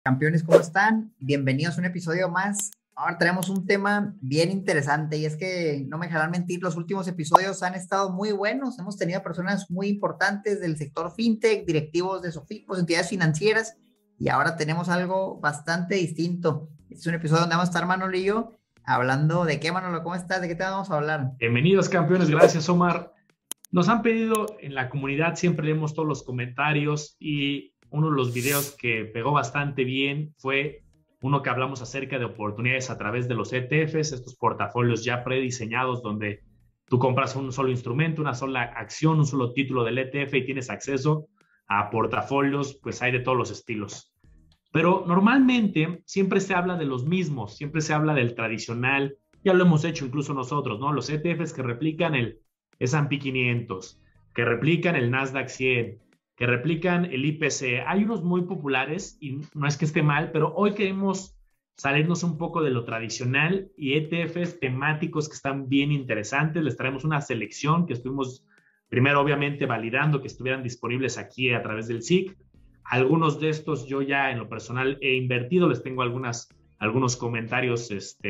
Campeones, ¿cómo están? Bienvenidos a un episodio más. Ahora tenemos un tema bien interesante y es que no me dejarán mentir, los últimos episodios han estado muy buenos. Hemos tenido personas muy importantes del sector fintech, directivos de Sofipos, entidades financieras, y ahora tenemos algo bastante distinto. Este es un episodio donde vamos a estar Manolo y yo hablando de qué, Manolo, ¿cómo estás? ¿De qué te vamos a hablar? Bienvenidos, campeones. Gracias, Omar. Nos han pedido en la comunidad, siempre leemos todos los comentarios, y uno de los videos que pegó bastante bien fue uno que hablamos acerca de oportunidades a través de los ETFs, estos portafolios ya prediseñados donde tú compras un solo instrumento, una sola acción, un solo título del ETF y tienes acceso a portafolios, pues hay de todos los estilos. Pero normalmente siempre se habla de los mismos, siempre se habla del tradicional, ya lo hemos hecho incluso nosotros, ¿no? Los ETFs que replican el S&P 500, que replican el Nasdaq 100, que replican el IPC. Hay unos muy populares y no es que esté mal, pero hoy queremos salirnos un poco de lo tradicional y ETFs temáticos que están bien interesantes. Les traemos una selección que estuvimos primero obviamente validando que estuvieran disponibles aquí a través del SIC. Algunos de estos yo ya en lo personal he invertido, les tengo algunos comentarios,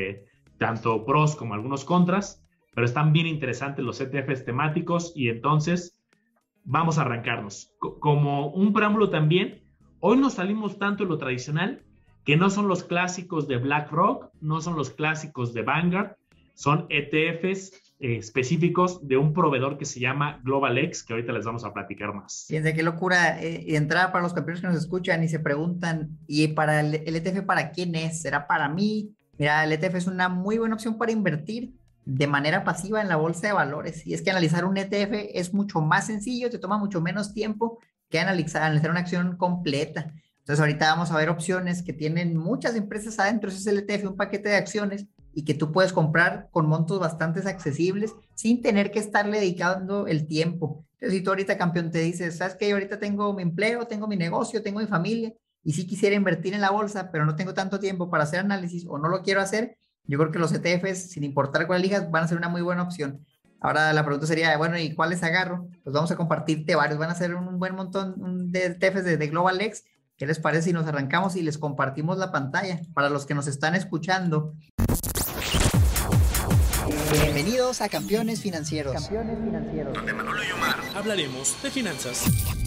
tanto pros como algunos contras, pero están bien interesantes los ETFs temáticos y entonces vamos a arrancarnos. Como un preámbulo también, hoy nos salimos tanto de lo tradicional que no son los clásicos de BlackRock, no son los clásicos de Vanguard, son ETFs específicos de un proveedor que se llama GlobalX, que ahorita les vamos a platicar más. Fíjense qué locura. De entrada para los campeones que nos escuchan y se preguntan, ¿y para el ETF para quién es? ¿Será para mí? Mira, el ETF es una muy buena opción para invertir de manera pasiva en la bolsa de valores. Y es que analizar un ETF es mucho más sencillo, te toma mucho menos tiempo que analizar una acción completa. Entonces ahorita vamos a ver opciones que tienen muchas empresas adentro. Ese es el ETF, un paquete de acciones y que tú puedes comprar con montos bastante accesibles sin tener que estarle dedicando el tiempo. Entonces, si tú ahorita, campeón, te dices, ¿sabes qué? Yo ahorita tengo mi empleo, tengo mi negocio, tengo mi familia y sí quisiera invertir en la bolsa, pero no tengo tanto tiempo para hacer análisis o no lo quiero hacer, yo creo que los ETFs, sin importar cuál elijas, van a ser una muy buena opción. Ahora la pregunta sería, bueno, ¿y cuáles agarro? Pues vamos a compartirte varios, van a ser un buen montón de ETFs de GlobalX. ¿Qué les parece si nos arrancamos y les compartimos la pantalla? Para los que nos están escuchando. Bienvenidos a Campeones Financieros. Campeones Financieros. Donde Manolo y Omar hablaremos de finanzas.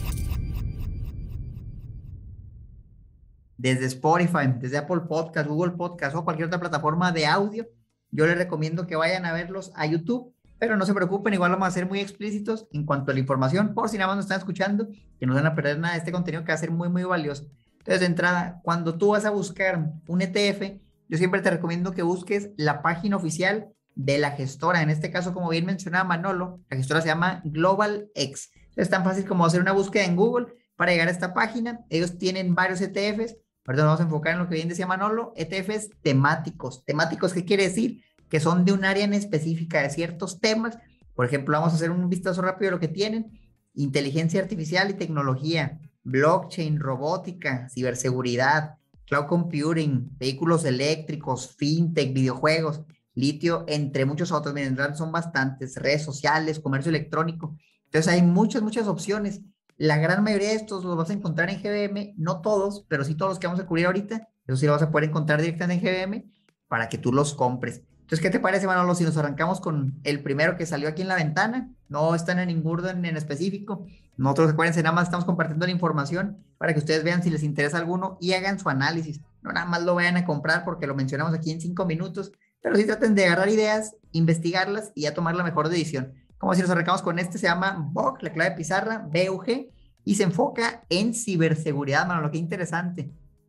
Desde Spotify, desde Apple Podcast, Google Podcast o cualquier otra plataforma de audio, yo les recomiendo que vayan a verlos a YouTube, pero no se preocupen, igual vamos a ser muy explícitos en cuanto a la información, por si nada más nos están escuchando, que no van a perder nada de este contenido que va a ser muy, muy valioso. Entonces, de entrada, cuando tú vas a buscar un ETF, yo siempre te recomiendo que busques la página oficial de la gestora. En este caso, como bien mencionaba Manolo, la gestora se llama GlobalX. Es tan fácil como hacer una búsqueda en Google para llegar a esta página. Ellos tienen varios ETFs. Ahorita nos vamos a enfocar en lo que bien decía Manolo, ETFs temáticos. ¿Temáticos qué quiere decir? Que son de un área en específica de ciertos temas. Por ejemplo, vamos a hacer un vistazo rápido de lo que tienen. Inteligencia artificial y tecnología, blockchain, robótica, ciberseguridad, cloud computing, vehículos eléctricos, fintech, videojuegos, litio, entre muchos otros. Miren, son bastantes, redes sociales, comercio electrónico. Entonces hay muchas opciones. La gran mayoría de estos los vas a encontrar en GBM, no todos, pero sí todos los que vamos a cubrir ahorita. Eso sí lo vas a poder encontrar directamente en GBM para que tú los compres. Entonces, ¿qué te parece, Manolo, si nos arrancamos con el primero que salió aquí en la ventana? No están en ningún orden en específico. Nosotros, acuérdense, nada más estamos compartiendo la información para que ustedes vean si les interesa alguno y hagan su análisis. No nada más lo vayan a comprar porque lo mencionamos aquí en 5 minutos, pero sí traten de agarrar ideas, investigarlas y ya tomar la mejor decisión. Como si nos arrancamos con este, se llama BUG, la clave pizarra, BUG, y se enfoca en ciberseguridad, Manolo, qué interesante.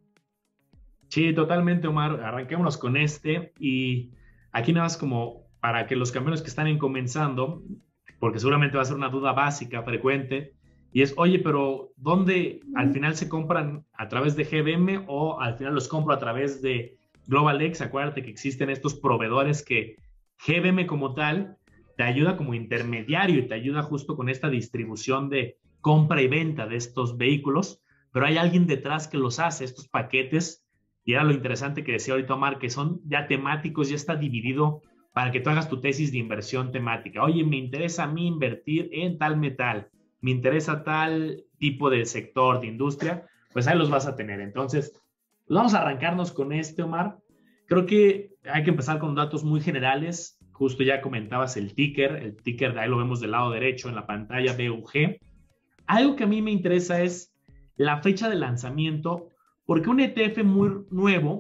Sí, totalmente, Omar. Arranquémonos con este y aquí nada más como para que los campeones que están comenzando, porque seguramente va a ser una duda básica, frecuente, y es, oye, pero ¿dónde al final se compran? ¿A través de GBM o al final los compro a través de GlobalX? Acuérdate que existen estos proveedores que GBM como tal te ayuda como intermediario y te ayuda justo con esta distribución de compra y venta de estos vehículos, pero hay alguien detrás que los hace, estos paquetes, y era lo interesante que decía ahorita Omar, que son ya temáticos, ya está dividido para que tú hagas tu tesis de inversión temática. Oye, me interesa a mí invertir en tal metal, me interesa tal tipo de sector, de industria, pues ahí los vas a tener. Entonces, Pues vamos a arrancarnos con Omar. Creo que hay que empezar con datos muy generales. Justo ya comentabas el ticker de ahí lo vemos del lado derecho en la pantalla, BUG. Algo que a mí me interesa es la fecha de lanzamiento, porque un ETF muy nuevo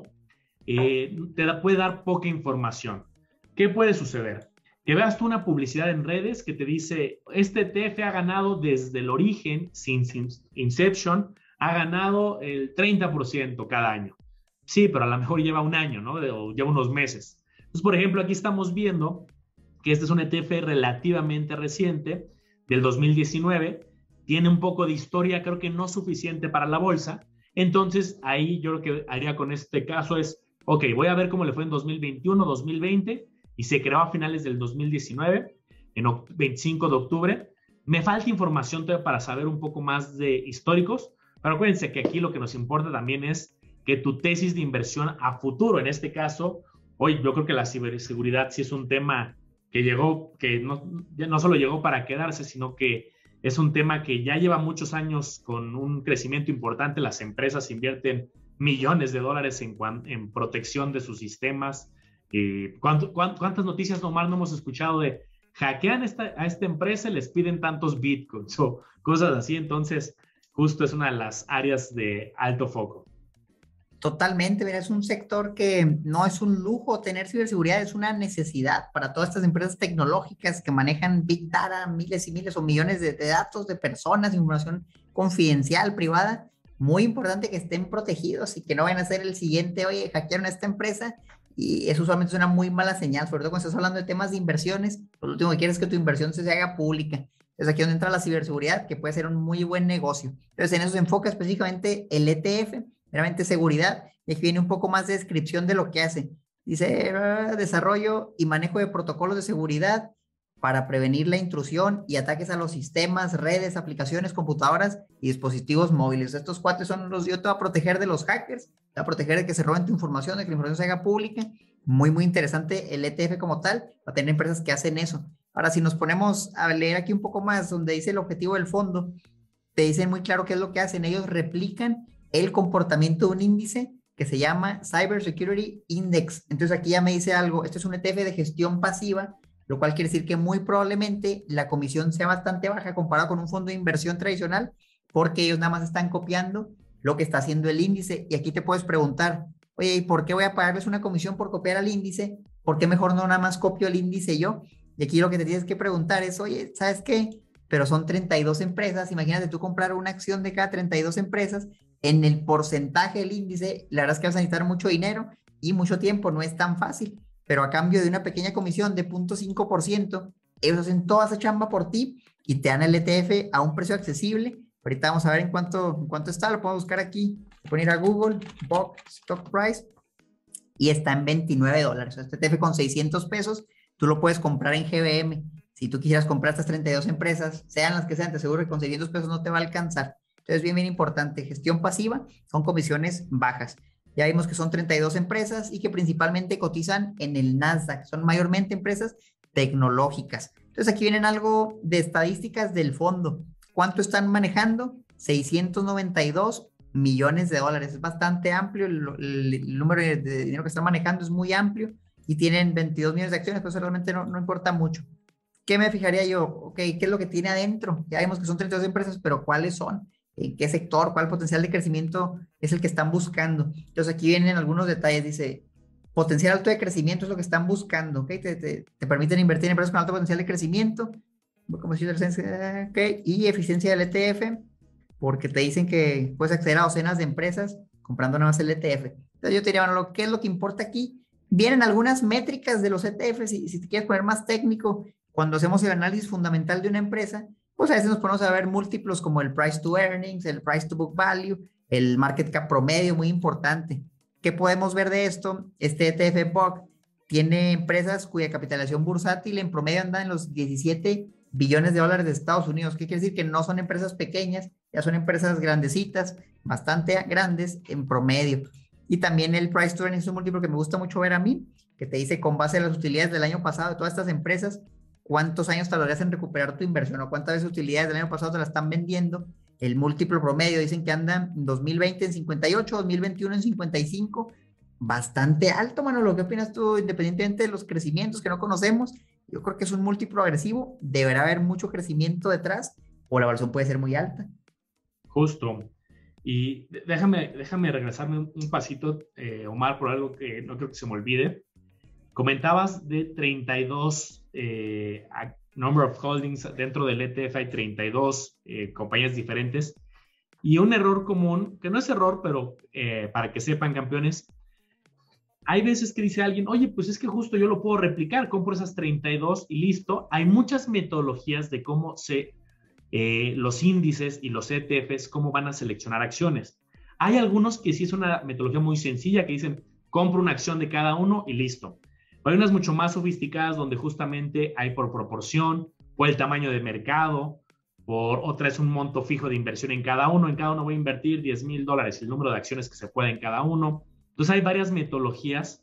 puede dar poca información. ¿Qué puede suceder? Que veas tú una publicidad en redes que te dice, este ETF ha ganado desde el origen, sin Inception, ha ganado el 30% cada año. Sí, pero a lo mejor lleva un año, ¿no? O lleva unos meses. Entonces, por ejemplo, aquí estamos viendo que este es un ETF relativamente reciente, del 2019, tiene un poco de historia, creo que no suficiente para la bolsa. Entonces, ahí yo lo que haría con este caso es, ok, voy a ver cómo le fue en 2021, 2020, y se creó a finales del 2019, en 25 de octubre. Me falta información todavía para saber un poco más de históricos, pero acuérdense que aquí lo que nos importa también es que tu tesis de inversión a futuro, en este caso, hoy yo creo que la ciberseguridad sí es un tema que llegó, que no solo llegó para quedarse, sino que es un tema que ya lleva muchos años con un crecimiento importante. Las empresas invierten millones de dólares en protección de sus sistemas. ¿Cuántas noticias, Omar, no hemos escuchado de hackean a esta empresa y les piden tantos bitcoins o cosas así? Entonces, justo es una de las áreas de alto foco. Totalmente, mira, es un sector que no es un lujo tener ciberseguridad, es una necesidad para todas estas empresas tecnológicas que manejan Big Data, miles y miles o millones de datos de personas, información confidencial, privada. Muy importante que estén protegidos y que no vayan a ser el siguiente, oye, hackearon a esta empresa, y eso usualmente es una muy mala señal, sobre todo cuando estás hablando de temas de inversiones. Lo último que quieres es que tu inversión se haga pública. Es aquí donde entra la ciberseguridad, que puede ser un muy buen negocio. Entonces, en eso se enfoca específicamente el ETF, meramente seguridad, y aquí viene un poco más de descripción de lo que hace. Dice, desarrollo y manejo de protocolos de seguridad para prevenir la intrusión y ataques a los sistemas, redes, aplicaciones, computadoras y dispositivos móviles. Estos cuates son los, yo te voy a proteger de los hackers, te voy a proteger de que se roben tu información, de que la información se haga pública. Muy, muy interesante el ETF como tal, va a tener empresas que hacen eso. Ahora, si nos ponemos a leer aquí un poco más, donde dice el objetivo del fondo, te dicen muy claro qué es lo que hacen. Ellos replican el comportamiento de un índice que se llama Cyber Security Index. Entonces aquí ya me dice algo, esto es un ETF de gestión pasiva, lo cual quiere decir que muy probablemente la comisión sea bastante baja comparado con un fondo de inversión tradicional, porque ellos nada más están copiando lo que está haciendo el índice. Y aquí te puedes preguntar, oye, ¿y por qué voy a pagarles una comisión por copiar al índice? ¿Por qué mejor no nada más copio el índice yo? Y aquí lo que te tienes que preguntar es, oye, ¿sabes qué? Pero son 32 empresas, imagínate tú comprar una acción de cada 32 empresas, en el porcentaje del índice, la verdad es que vas a necesitar mucho dinero y mucho tiempo, no es tan fácil, pero a cambio de una pequeña comisión de 0.5%, ellos hacen toda esa chamba por ti y te dan el ETF a un precio accesible. Ahorita vamos a ver en cuánto está, lo puedo buscar aquí, voy a ir a Google, BOC Stock Price, y está en $29. Este ETF con 600 pesos, tú lo puedes comprar en GBM. Si tú quisieras comprar estas 32 empresas, sean las que sean, te aseguro que con 600 pesos no te va a alcanzar. Entonces, bien, bien importante, gestión pasiva, son comisiones bajas. Ya vimos que son 32 empresas y que principalmente cotizan en el Nasdaq, son mayormente empresas tecnológicas. Entonces, aquí vienen algo de estadísticas del fondo. ¿Cuánto están manejando? 692 millones de dólares. Es bastante amplio, el número de dinero que están manejando es muy amplio y tienen 22 millones de acciones, pero eso realmente no importa mucho. ¿Qué me fijaría yo? Ok, ¿qué es lo que tiene adentro? Ya vimos que son 32 empresas, pero ¿cuáles son? ¿En qué sector? ¿Cuál potencial de crecimiento es el que están buscando? Entonces aquí vienen algunos detalles. Dice, potencial alto de crecimiento es lo que están buscando, ¿ok? Te permiten invertir en empresas con alto potencial de crecimiento, como si okay, y eficiencia del ETF, porque te dicen que puedes acceder a docenas de empresas comprando nada más el ETF. Entonces yo te diría, bueno, ¿qué es lo que importa aquí? Vienen algunas métricas de los ETFs, y si te quieres poner más técnico, cuando hacemos el análisis fundamental de una empresa, pues a veces nos ponemos a ver múltiplos como el price to earnings, el price to book value, el market cap promedio, muy importante. ¿Qué podemos ver de esto? Este ETF BOC tiene empresas cuya capitalización bursátil en promedio anda en los 17 billones de dólares de Estados Unidos. ¿Qué quiere decir? Que no son empresas pequeñas, ya son empresas grandecitas, bastante grandes en promedio. Y también el price to earnings es un múltiplo que me gusta mucho ver a mí, que te dice con base a las utilidades del año pasado de todas estas empresas, cuántos años tardarías en recuperar tu inversión o cuántas veces utilidades del año pasado te la están vendiendo. El múltiplo promedio dicen que anda en 2020 en 58, 2021 en 55, bastante alto, Manolo. ¿Qué opinas tú, independientemente de los crecimientos que no conocemos? Yo creo que es un múltiplo agresivo, deberá haber mucho crecimiento detrás, o la evaluación puede ser muy alta. Justo. Y déjame regresarme un pasito, Omar, por algo que no creo que se me olvide. Comentabas de 32 number of holdings dentro del ETF, hay 32 compañías diferentes. Y un error común, que no es error, pero para que sepan, campeones, hay veces que dice alguien, oye, pues es que justo yo lo puedo replicar, compro esas 32 y listo. Hay muchas metodologías de cómo los índices y los ETFs, cómo van a seleccionar acciones. Hay algunos que sí es una metodología muy sencilla, que dicen, compro una acción de cada uno y listo. Hay unas mucho más sofisticadas donde justamente hay por proporción, por el tamaño de mercado, por otra es un monto fijo de inversión en cada uno. En cada uno voy a invertir $10,000, el número de acciones que se puede en cada uno. Entonces hay varias metodologías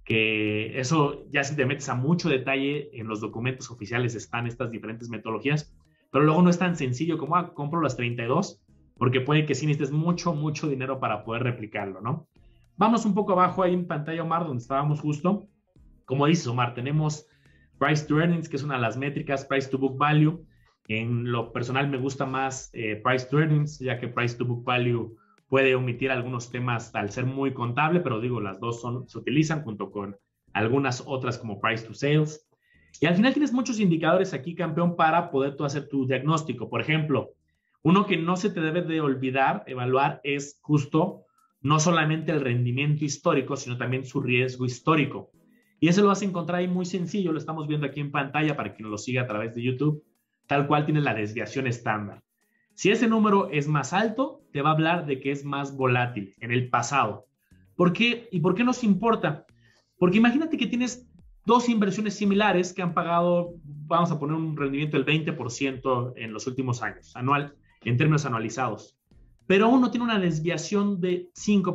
que eso ya si te metes a mucho detalle en los documentos oficiales están estas diferentes metodologías, pero luego no es tan sencillo como compro las 32 porque puede que sí necesites mucho dinero para poder replicarlo, ¿no? Vamos un poco abajo ahí en pantalla, Omar, donde estábamos justo. Como dices, Omar, tenemos Price to Earnings, que es una de las métricas, Price to Book Value. En lo personal me gusta más Price to Earnings, ya que Price to Book Value puede omitir algunos temas al ser muy contable, pero digo, las dos se utilizan junto con algunas otras como Price to Sales. Y al final tienes muchos indicadores aquí, campeón, para poder tú hacer tu diagnóstico. Por ejemplo, uno que no se te debe de olvidar evaluar es justo no solamente el rendimiento histórico, sino también su riesgo histórico. Y eso lo vas a encontrar ahí muy sencillo, lo estamos viendo aquí en pantalla para quien lo siga a través de YouTube, tal cual tiene la desviación estándar. Si ese número es más alto, te va a hablar de que es más volátil en el pasado. ¿Por qué? ¿Y por qué nos importa? Porque imagínate que tienes dos inversiones similares que han pagado, vamos a poner un rendimiento del 20% en los últimos años, anual, en términos anualizados. Pero uno tiene una desviación de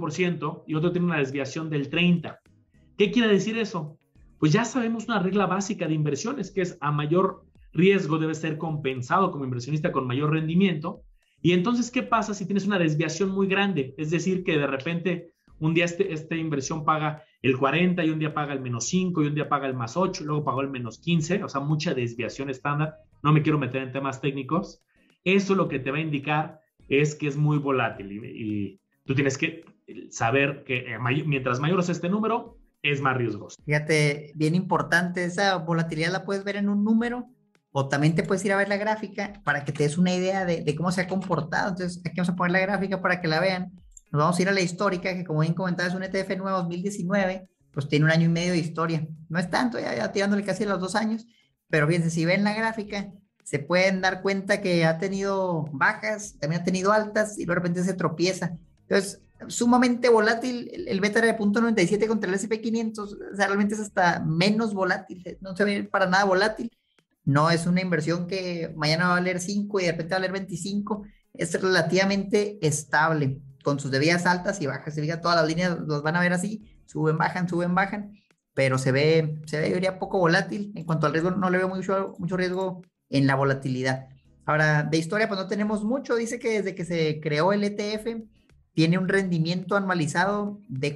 5% y otro tiene una desviación del 30%. ¿Qué quiere decir eso? Pues ya sabemos una regla básica de inversiones, que es a mayor riesgo debe ser compensado como inversionista con mayor rendimiento. Y entonces, ¿qué pasa si tienes una desviación muy grande? Es decir, que de repente un día esta inversión paga el 40 y un día paga el -5 y un día paga el +8, luego pagó el -15, o sea, mucha desviación estándar. No me quiero meter en temas técnicos. Eso lo que te va a indicar es que es muy volátil y tú tienes que saber que mientras mayor sea este número, es más riesgoso. Fíjate, bien importante, esa volatilidad la puedes ver en un número o también te puedes ir a ver la gráfica para que te des una idea de cómo se ha comportado. Entonces, aquí vamos a poner la gráfica para que la vean. Nos vamos a ir a la histórica, que como bien comentaba es un ETF nuevo 2019, pues tiene 1 año y medio de historia. No es tanto, ya tirándole casi a los 2 años, pero fíjense, si ven la gráfica, se pueden dar cuenta que ha tenido bajas, también ha tenido altas y de repente se tropieza. Entonces, sumamente volátil, el beta era de 0.97 contra el S&P 500, o sea, realmente es hasta menos volátil, no se ve para nada volátil, no es una inversión que mañana va a valer 5 y de repente va a valer 25, es relativamente estable, con sus debidas altas y bajas, se fija, todas las líneas los van a ver así, suben, bajan, pero se ve, yo diría, poco volátil, en cuanto al riesgo, no le veo mucho riesgo en la volatilidad. Ahora, de historia, pues no tenemos mucho, dice que desde que se creó el ETF, tiene un rendimiento anualizado de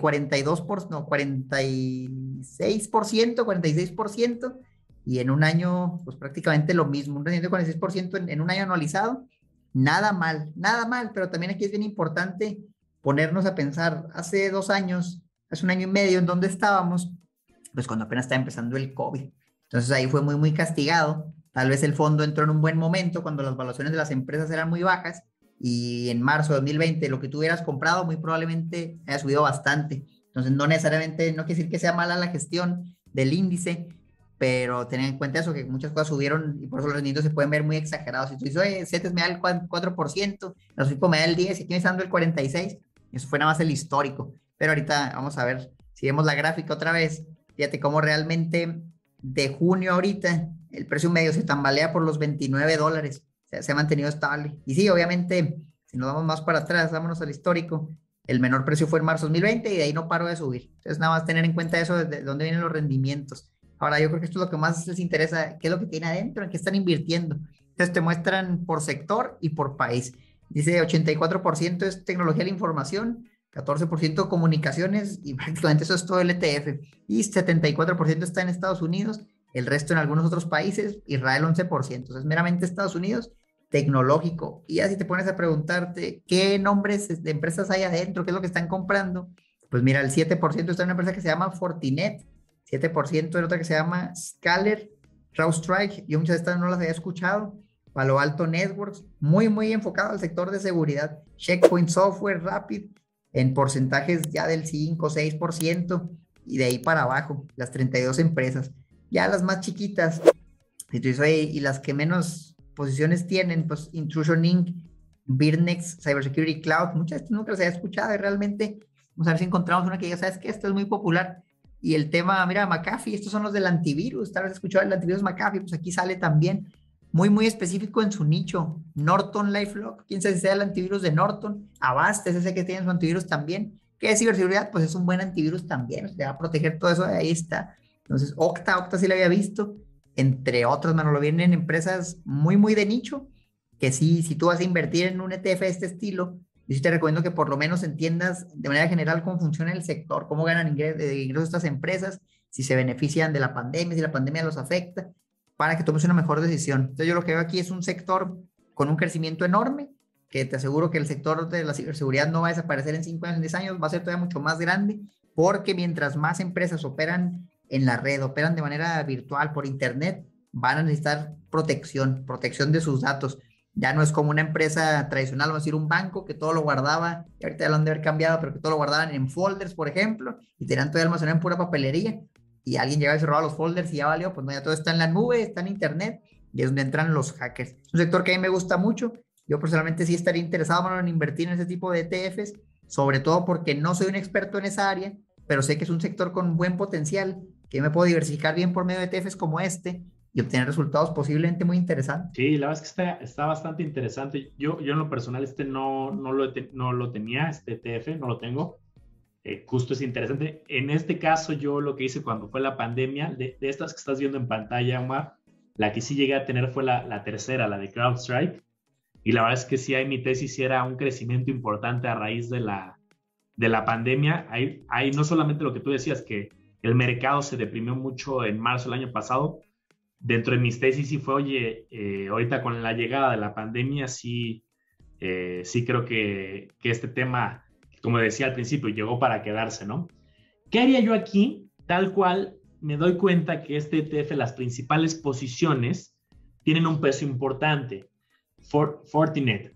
46%, y en un año, pues prácticamente lo mismo, un rendimiento de 46% en un año anualizado, nada mal, pero también aquí es bien importante ponernos a pensar, hace 2 años, hace 1 año y medio, ¿en dónde estábamos? Pues cuando apenas estaba empezando el COVID, entonces ahí fue muy castigado, tal vez el fondo entró en un buen momento, cuando las valuaciones de las empresas eran muy bajas, y en marzo de 2020 lo que tú hubieras comprado muy probablemente haya subido bastante. Entonces no necesariamente, no quiere decir que sea mala la gestión del índice, pero ten en cuenta eso, que muchas cosas subieron y por eso los rendimientos se pueden ver muy exagerados. Si tú dices, oye, CETES me da el 4%, los FIPO me da el 10%, y aquí me está dando el 46%, eso fue nada más el histórico. Pero ahorita vamos a ver, si vemos la gráfica otra vez, fíjate cómo realmente de junio ahorita el precio medio se tambalea por los $29. Se ha mantenido estable. Y sí, obviamente, si nos vamos más para atrás, vámonos al histórico, el menor precio fue en marzo 2020 y de ahí no paró de subir. Entonces, nada más tener en cuenta eso, de dónde vienen los rendimientos. Ahora, yo creo que esto es lo que más les interesa, qué es lo que tiene adentro, en qué están invirtiendo. Entonces, te muestran por sector y por país. Dice 84% es tecnología de la información, 14% comunicaciones y prácticamente eso es todo el ETF. Y 74% está en Estados Unidos, el resto en algunos otros países, Israel 11%. Entonces, meramente Estados Unidos, tecnológico. Y así te pones a preguntarte qué nombres de empresas hay adentro, qué es lo que están comprando. Pues mira, el 7% está en una empresa que se llama Fortinet, 7% en otra que se llama Scalar, CrowdStrike. Yo muchas de estas no las había escuchado. Palo Alto Networks, muy enfocado al sector de seguridad. Checkpoint Software, Rapid, en porcentajes ya del 5, 6%, y de ahí para abajo, las 32 empresas. Ya las más chiquitas, y las que menos posiciones tienen, pues Intrusion Inc., Birnex, Cybersecurity Cloud, muchas de estas nunca las había escuchado y realmente, vamos a ver si encontramos una que diga, ¿sabes qué? Esto es muy popular. Y el tema, mira, McAfee, estos son los del antivirus, tal vez has escuchado el antivirus McAfee, pues aquí sale también muy específico en su nicho. Norton LifeLock, quién sabe si sea el antivirus de Norton. Avast, ese que tiene su antivirus también. ¿Qué es ciberseguridad? Pues es un buen antivirus también, te va a proteger todo eso, ahí está. Entonces, Okta sí lo había visto, entre otras, mano, lo vienen empresas muy de nicho, que sí, si tú vas a invertir en un ETF de este estilo, yo sí te recomiendo que por lo menos entiendas de manera general cómo funciona el sector, cómo ganan ingresos estas empresas, si se benefician de la pandemia, si la pandemia los afecta, para que tomes una mejor decisión. Entonces yo lo que veo aquí es un sector con un crecimiento enorme, que te aseguro que el sector de la ciberseguridad no va a desaparecer en 5 años, en 10 años, va a ser todavía mucho más grande, porque mientras más empresas operan en la red, operan de manera virtual, por internet, van a necesitar protección de sus datos. Ya no es como una empresa tradicional, vamos a decir un banco que todo lo guardaba, y ahorita ya lo han de haber cambiado, pero que todo lo guardaban en folders, por ejemplo, y tenían todo almacenado en pura papelería, y alguien llegaba y se robaba los folders y ya valió, pues no, ya todo está en la nube, está en internet, y es donde entran los hackers. Es un sector que a mí me gusta mucho. Yo personalmente sí estaría interesado, mano, en invertir en ese tipo de ETFs, sobre todo porque no soy un experto en esa área, pero sé que es un sector con buen potencial, que me puedo diversificar bien por medio de ETFs como este y obtener resultados posiblemente muy interesantes. Sí, la verdad es que está bastante interesante. Yo en lo personal no lo tenía, este ETF, no lo tengo. Justo es interesante. En este caso, yo lo que hice cuando fue la pandemia, de estas que estás viendo en pantalla, Omar, la que sí llegué a tener fue la tercera, la de CrowdStrike. Y la verdad es que sí, ahí mi tesis sí era un crecimiento importante a raíz de la pandemia. Hay no solamente lo que tú decías, que el mercado se deprimió mucho en marzo del año pasado. Dentro de mis tesis sí fue, oye, ahorita con la llegada de la pandemia sí creo que este tema, como decía al principio, llegó para quedarse, ¿no? ¿Qué haría yo aquí? Tal cual, me doy cuenta que este ETF, las principales posiciones, tienen un peso importante. Fortinet,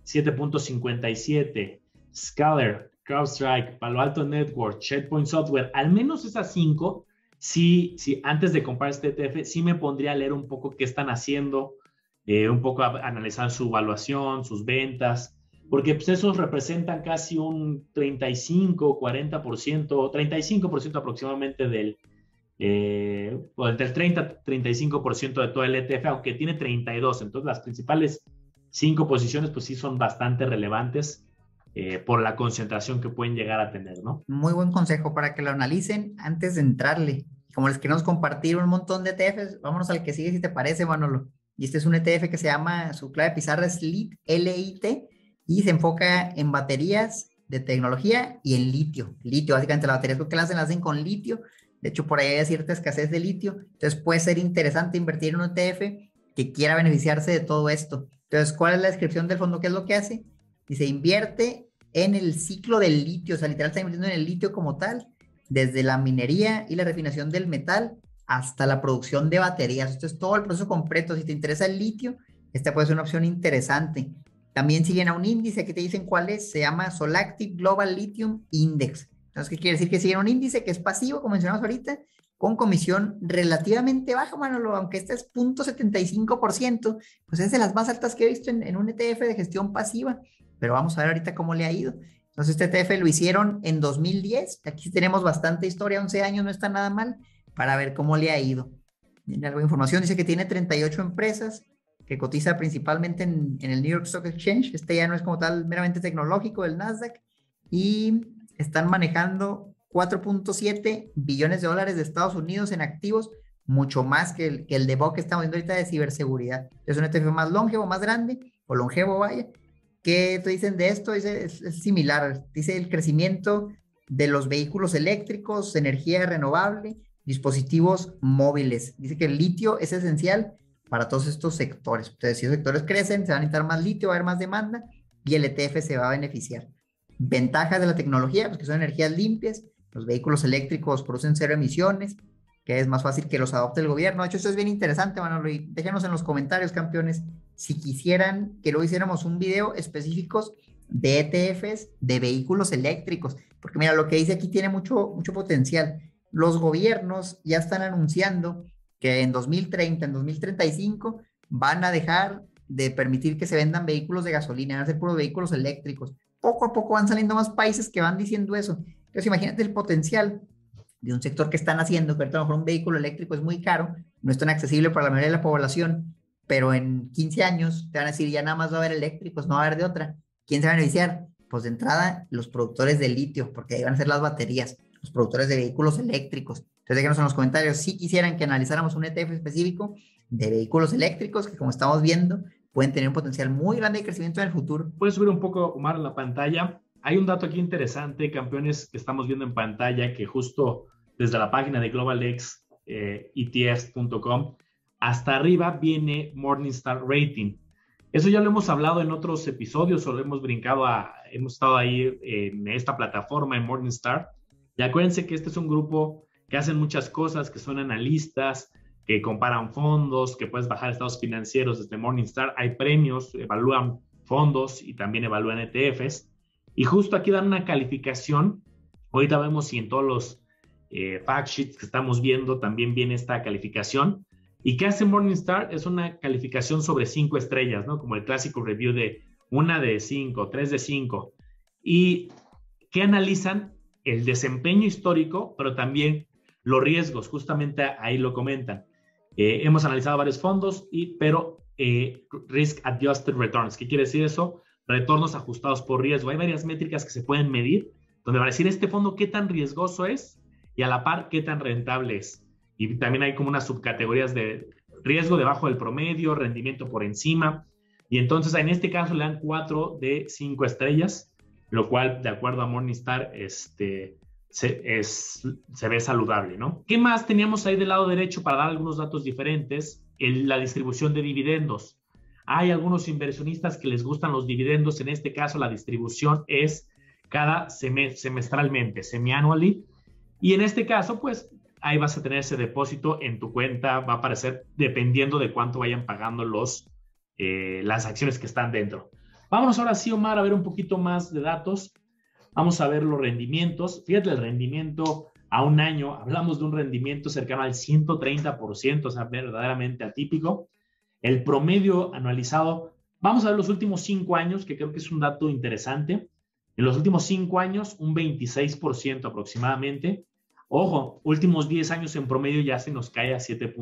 7.57, Scalar, CrowdStrike, Palo Alto Network, Checkpoint Software, al menos esas 5, sí, antes de comprar este ETF, sí me pondría a leer un poco qué están haciendo, un poco a analizar su evaluación, sus ventas, porque pues esos representan casi un 35, 40%, 35% aproximadamente del, entre el 30-35% de todo el ETF, aunque tiene 32, entonces las principales 5 posiciones pues sí son bastante relevantes por la concentración que pueden llegar a tener, ¿no? Muy buen consejo para que lo analicen antes de entrarle. Como les queremos compartir un montón de ETFs, vámonos al que sigue si te parece, Manolo. Y este es un ETF que se llama, su clave pizarra es LIT, L-I-T, y se enfoca en baterías de tecnología y en litio. Litio, básicamente las baterías que las hacen con litio. De hecho, por ahí hay cierta escasez de litio. Entonces puede ser interesante invertir en un ETF que quiera beneficiarse de todo esto. Entonces, ¿cuál es la descripción del fondo? ¿Qué es lo que hace? Dice, invierte en el ciclo del litio, o sea, literal está invirtiendo en el litio como tal, desde la minería y la refinación del metal hasta la producción de baterías. Esto es todo el proceso completo. Si te interesa el litio, esta puede ser una opción interesante. También siguen a un índice que te dicen cuál es, se llama Solactive Global Lithium Index. Entonces, ¿qué quiere decir? Que siguen un índice que es pasivo, como mencionamos ahorita, con comisión relativamente baja, Manolo, aunque este es 0.75%, pues es de las más altas que he visto en un ETF de gestión pasiva, pero vamos a ver ahorita cómo le ha ido. Entonces, este ETF lo hicieron en 2010, aquí tenemos bastante historia, 11 años, no está nada mal, para ver cómo le ha ido. Tiene algo de información, dice que tiene 38 empresas, que cotiza principalmente en el New York Stock Exchange, este ya no es como tal meramente tecnológico, el Nasdaq, y están manejando 4.7 billones de dólares de Estados Unidos en activos, mucho más que el de BOC que estamos viendo ahorita de ciberseguridad. Es un ETF más longevo, más grande, o longevo vaya, ¿Qué te dicen de esto? Dice, es similar. Dice el crecimiento de los vehículos eléctricos, energía renovable, dispositivos móviles. Dice que el litio es esencial para todos estos sectores. Entonces, si los sectores crecen, se va a necesitar más litio, va a haber más demanda y el ETF se va a beneficiar. Ventajas de la tecnología, pues que son energías limpias, los vehículos eléctricos producen cero emisiones, que es más fácil que los adopte el gobierno. De hecho, esto es bien interesante, Manolo, y déjenos en los comentarios, campeones, si quisieran que luego hiciéramos un video específicos de ETFs de vehículos eléctricos, porque mira, lo que dice aquí tiene mucho potencial. Los gobiernos ya están anunciando que en 2030, en 2035, van a dejar de permitir que se vendan vehículos de gasolina, van a ser puros vehículos eléctricos. Poco a poco van saliendo más países que van diciendo eso. Entonces, imagínate el potencial de un sector que están haciendo, que ahorita a lo mejor un vehículo eléctrico es muy caro, no es tan accesible para la mayoría de la población, pero en 15 años te van a decir, ya nada más va a haber eléctricos, no va a haber de otra. ¿Quién se va a beneficiar? Pues de entrada, los productores de litio, porque ahí van a ser las baterías, los productores de vehículos eléctricos. Entonces, déjenos en los comentarios si quisieran que analizáramos un ETF específico de vehículos eléctricos, que como estamos viendo, pueden tener un potencial muy grande de crecimiento en el futuro. Puedes subir un poco, Omar, la pantalla. Hay un dato aquí interesante, campeones, que estamos viendo en pantalla, que justo desde la página de globalx.etfs.com hasta arriba viene Morningstar Rating. Eso ya lo hemos hablado en otros episodios o lo hemos brincado hemos estado ahí en esta plataforma en Morningstar. Y acuérdense que este es un grupo que hacen muchas cosas, que son analistas, que comparan fondos, que puedes bajar estados financieros desde Morningstar. Hay premios, evalúan fondos y también evalúan ETFs. Y justo aquí dan una calificación. Ahorita vemos si en todos los fact sheets que estamos viendo también viene esta calificación. ¿Y qué hace Morningstar? Es una calificación sobre 5 estrellas, ¿no? Como el clásico review de 1 de 5, 3 de 5. ¿Y qué analizan? El desempeño histórico, pero también los riesgos. Justamente ahí lo comentan. Hemos analizado varios fondos, pero Risk Adjusted Returns. ¿Qué quiere decir eso? Retornos ajustados por riesgo. Hay varias métricas que se pueden medir, donde van a decir este fondo qué tan riesgoso es y a la par qué tan rentable es. Y también hay como unas subcategorías de riesgo debajo del promedio, rendimiento por encima. Y entonces en este caso le dan 4 de 5 estrellas, lo cual de acuerdo a Morningstar se ve saludable, ¿no? ¿Qué más teníamos ahí del lado derecho para dar algunos datos diferentes? La distribución de dividendos. Hay algunos inversionistas que les gustan los dividendos. En este caso, la distribución es cada semestralmente, semi-annually. Y en este caso, pues, ahí vas a tener ese depósito en tu cuenta. Va a aparecer dependiendo de cuánto vayan pagando las acciones que están dentro. Vámonos ahora sí, Omar, a ver un poquito más de datos. Vamos a ver los rendimientos. Fíjate, el rendimiento a un año. Hablamos de un rendimiento cercano al 130%, o sea, verdaderamente atípico. El promedio anualizado, vamos a ver los últimos 5 años, que creo que es un dato interesante. En los últimos 5 años, un 26% aproximadamente. Ojo, últimos 10 años en promedio ya se nos cae a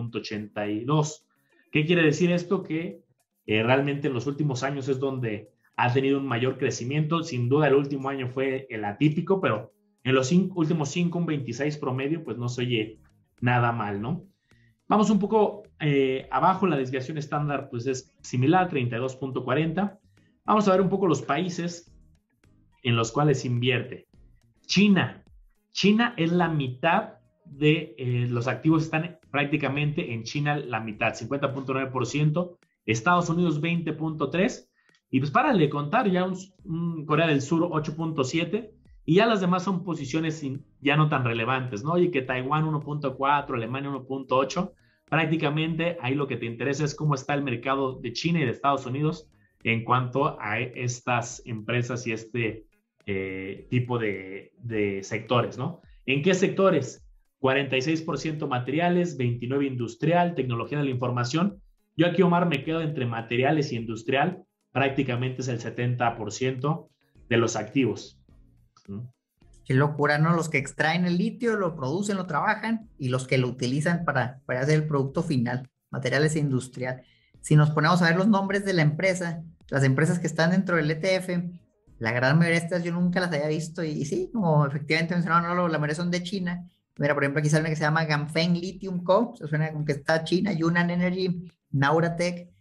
7.82. ¿Qué quiere decir esto? Que realmente en los últimos años es donde ha tenido un mayor crecimiento. Sin duda el último año fue el atípico, pero en los últimos 5, un 26 promedio, pues no se oye nada mal, ¿no? Vamos un poco abajo, la desviación estándar pues es similar, 32.40. Vamos a ver un poco los países en los cuales invierte. China es la mitad de los activos están prácticamente en China, la mitad, 50.9%, Estados Unidos 20.3%, y pues para de contar, ya un Corea del Sur 8.7%, y ya las demás son posiciones ya no tan relevantes, ¿no? Oye, que Taiwán 1.4%, Alemania 1.8%, prácticamente ahí lo que te interesa es cómo está el mercado de China y de Estados Unidos en cuanto a estas empresas y este tipo de sectores, ¿no? ¿En qué sectores? 46% materiales, 29% industrial, tecnología de la información. Yo aquí, Omar, me quedo entre materiales y industrial, prácticamente es el 70% de los activos. Qué locura, ¿no? Los que extraen el litio, lo producen, lo trabajan, y los que lo utilizan para hacer el producto final, materiales e industrial. Si nos ponemos a ver los nombres de la empresa, las empresas que están dentro del ETF, la gran mayoría de estas yo nunca las había visto, y sí, como efectivamente mencionaron, no, la mayoría son de China. Mira, por ejemplo, aquí sale una que se llama Ganfeng Lithium Co., se suena como que está China, Yunnan Energy, Nauratech,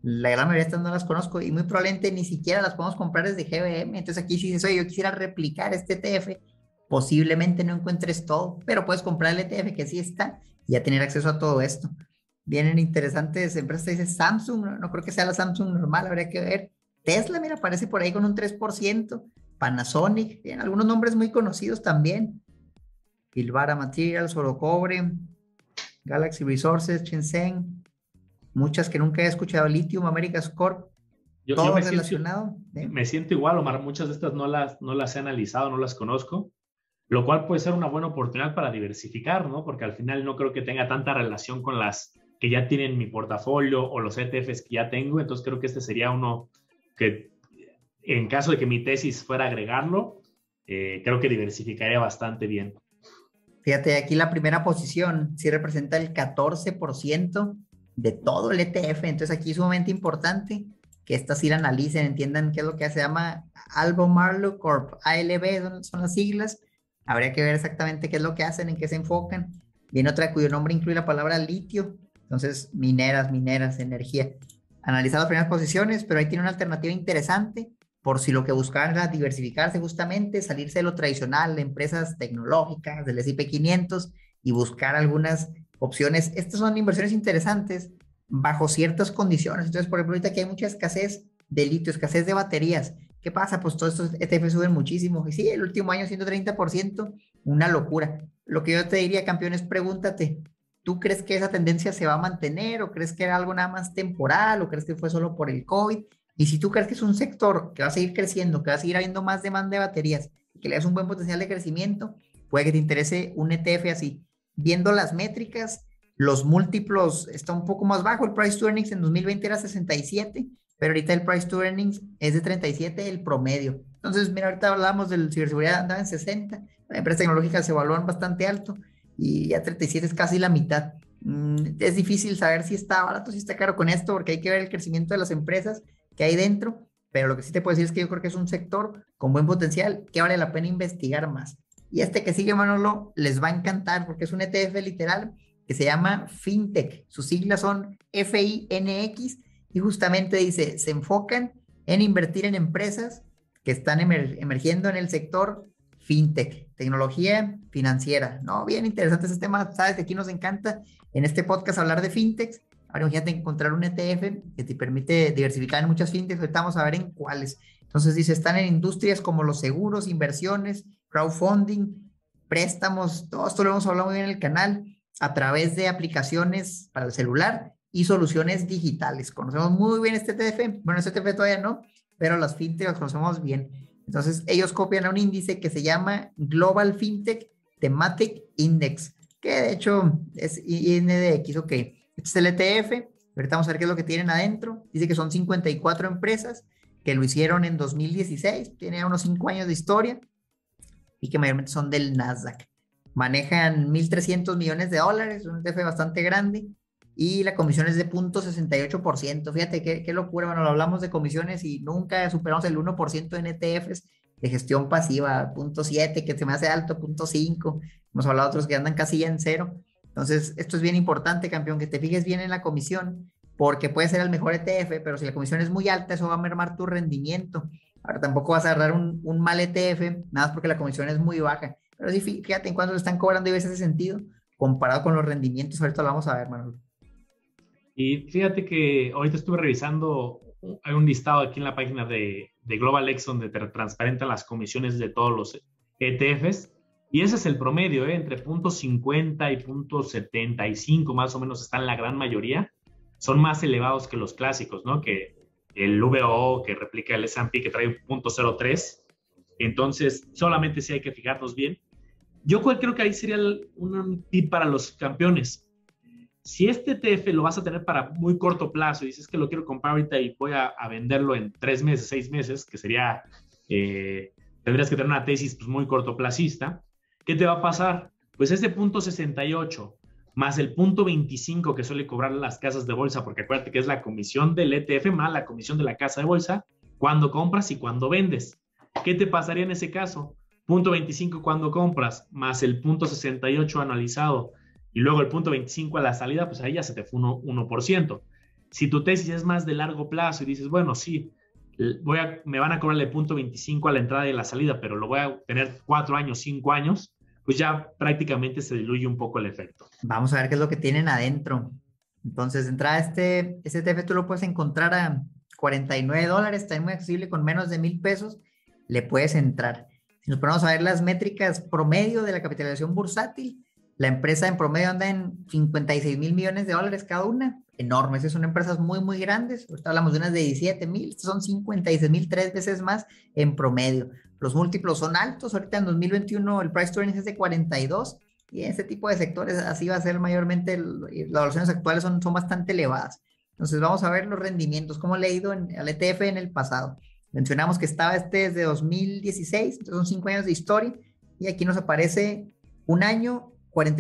La gran mayoría de estas no las conozco y muy probablemente ni siquiera las podemos comprar desde GBM. Entonces aquí si dices, oye, yo quisiera replicar este ETF, posiblemente no encuentres todo, pero puedes comprar el ETF que sí está y ya tener acceso a todo esto. Vienen interesantes empresas, dice Samsung, no creo que sea la Samsung normal, habría que ver. Tesla, mira, aparece por ahí con un 3%. Panasonic, tienen algunos nombres muy conocidos también. Pilbara Materials, Orocobre, Galaxy Resources, Shenzhen, muchas que nunca he escuchado, Lithium, Americas Corp, todo relacionado. Me siento igual, Omar, muchas de estas no las he analizado, no las conozco, lo cual puede ser una buena oportunidad para diversificar, ¿no? Porque al final no creo que tenga tanta relación con las que ya tienen mi portafolio o los ETFs que ya tengo, entonces creo que este sería uno que, en caso de que mi tesis fuera agregarlo, creo que diversificaría bastante bien. Fíjate, aquí la primera posición sí representa el 14% de todo el ETF, entonces aquí es sumamente importante que estas sí la analicen, entiendan qué es lo que se llama Albemarle Corp, ALB son las siglas, habría que ver exactamente qué es lo que hacen, en qué se enfocan. Viene otra cuyo nombre incluye la palabra litio, entonces mineras, energía. Analizar las primeras posiciones, pero ahí tiene una alternativa interesante por si lo que buscaban era diversificarse justamente, salirse de lo tradicional, de empresas tecnológicas, del S&P 500 y buscar algunas opciones. Estas son inversiones interesantes bajo ciertas condiciones. Entonces, por ejemplo, ahorita que hay mucha escasez de litio, escasez de baterías, ¿qué pasa? Pues todos estos ETF suben muchísimo. Y sí, el último año 130%, una locura. Lo que yo te diría, campeón, es pregúntate, ¿tú crees que esa tendencia se va a mantener o crees que era algo nada más temporal o crees que fue solo por el COVID? Y si tú crees que es un sector que va a seguir creciendo, que va a seguir habiendo más demanda de baterías, que le das un buen potencial de crecimiento, puede que te interese un ETF así. Viendo las métricas, los múltiplos está un poco más bajo. El price to earnings en 2020 era 67, pero ahorita el price to earnings es de 37, el promedio. Entonces, mira, ahorita hablábamos de ciberseguridad, andaba en 60, las empresas tecnológicas se evalúan bastante alto y ya 37 es casi la mitad. Es difícil saber si está barato, si está caro con esto, porque hay que ver el crecimiento de las empresas que hay dentro, pero lo que sí te puedo decir es que yo creo que es un sector con buen potencial que vale la pena investigar más. Y este que sigue, Manolo, les va a encantar porque es un ETF literal que se llama FinTech. Sus siglas son FINX y justamente dice, se enfocan en invertir en empresas que están emergiendo en el sector FinTech, tecnología financiera. No, bien interesante ese tema, sabes que aquí nos encanta en este podcast hablar de FinTechs. Ahora imagínate encontrar un ETF que te permite diversificar en muchas fintechs, ahorita vamos a ver en cuáles. Entonces dice, están en industrias como los seguros, inversiones, crowdfunding, préstamos, todo esto lo hemos hablado muy bien en el canal, a través de aplicaciones para el celular y soluciones digitales. Conocemos muy bien este ETF, bueno, este ETF todavía no, pero las fintechs las conocemos bien. Entonces ellos copian a un índice que se llama Global FinTech Thematic Index, que de hecho es INDX, ok. Este es el ETF, ahorita vamos a ver qué es lo que tienen adentro. Dice que son 54 empresas que lo hicieron en 2016, tiene unos 5 años de historia y que mayormente son del Nasdaq. Manejan $1,300 millones, un ETF bastante grande y la comisión es de 0.68%. Fíjate qué locura, bueno, hablamos de comisiones y nunca superamos el 1% en ETFs de gestión pasiva, 0.7, que se me hace alto, 0.5. Hemos hablado de otros que andan casi ya en cero. Entonces, esto es bien importante, campeón, que te fijes bien en la comisión, porque puede ser el mejor ETF, pero si la comisión es muy alta, eso va a mermar tu rendimiento. Ahora, tampoco vas a agarrar un mal ETF, nada más porque la comisión es muy baja. Pero sí, fíjate en cuánto le están cobrando y ves ese sentido, comparado con los rendimientos. Ahorita lo vamos a ver, Manuel. Y fíjate que ahorita estuve revisando, hay un listado aquí en la página de GlobalX donde te transparentan las comisiones de todos los ETFs. Y ese es el promedio, entre 0.50 y 0.75 más o menos están la gran mayoría. Son más elevados que los clásicos, ¿no? Que el VOO que replica el S&P que trae 0.03. Entonces, solamente sí hay que fijarnos bien. Yo creo que ahí sería un tip para los campeones. Si este ETF lo vas a tener para muy corto plazo y dices que lo quiero comprar ahorita y voy a venderlo en 3 meses, 6 meses, que sería, tendrías que tener una tesis pues, muy cortoplacista. ¿Qué te va a pasar? Pues ese 0.68 más el 0.25 que suele cobrar las casas de bolsa, porque acuérdate que es la comisión del ETF más la comisión de la casa de bolsa, cuando compras y cuando vendes. ¿Qué te pasaría en ese caso? 0.25 cuando compras, más el 0.68 anualizado, y luego el 0.25 a la salida, pues ahí ya se te fue 1%. Si tu tesis es más de largo plazo y dices, bueno, sí, me van a cobrarle 0.25 a la entrada y a la salida, pero lo voy a tener 4 años, 5 años, pues ya prácticamente se diluye un poco el efecto. Vamos a ver qué es lo que tienen adentro. Entonces, de entrada, este ETF tú lo puedes encontrar a $49, está muy accesible, con menos de $1,000 le puedes entrar. Si nos ponemos a ver las métricas promedio de la capitalización bursátil, la empresa en promedio anda en 56 mil millones de dólares cada una. Enormes, son empresas muy, muy grandes. Ahorita hablamos de unas de 17 mil, estas son 56 mil, 3 veces más en promedio. Los múltiplos son altos. Ahorita en 2021 el price to earnings es de 42, y en este tipo de sectores así va a ser mayormente. Las valoraciones actuales son bastante elevadas. Entonces vamos a ver los rendimientos, cómo le ha ido al ETF en el pasado. Mencionamos que estaba desde 2016, entonces son 5 años de historia, y aquí nos aparece un año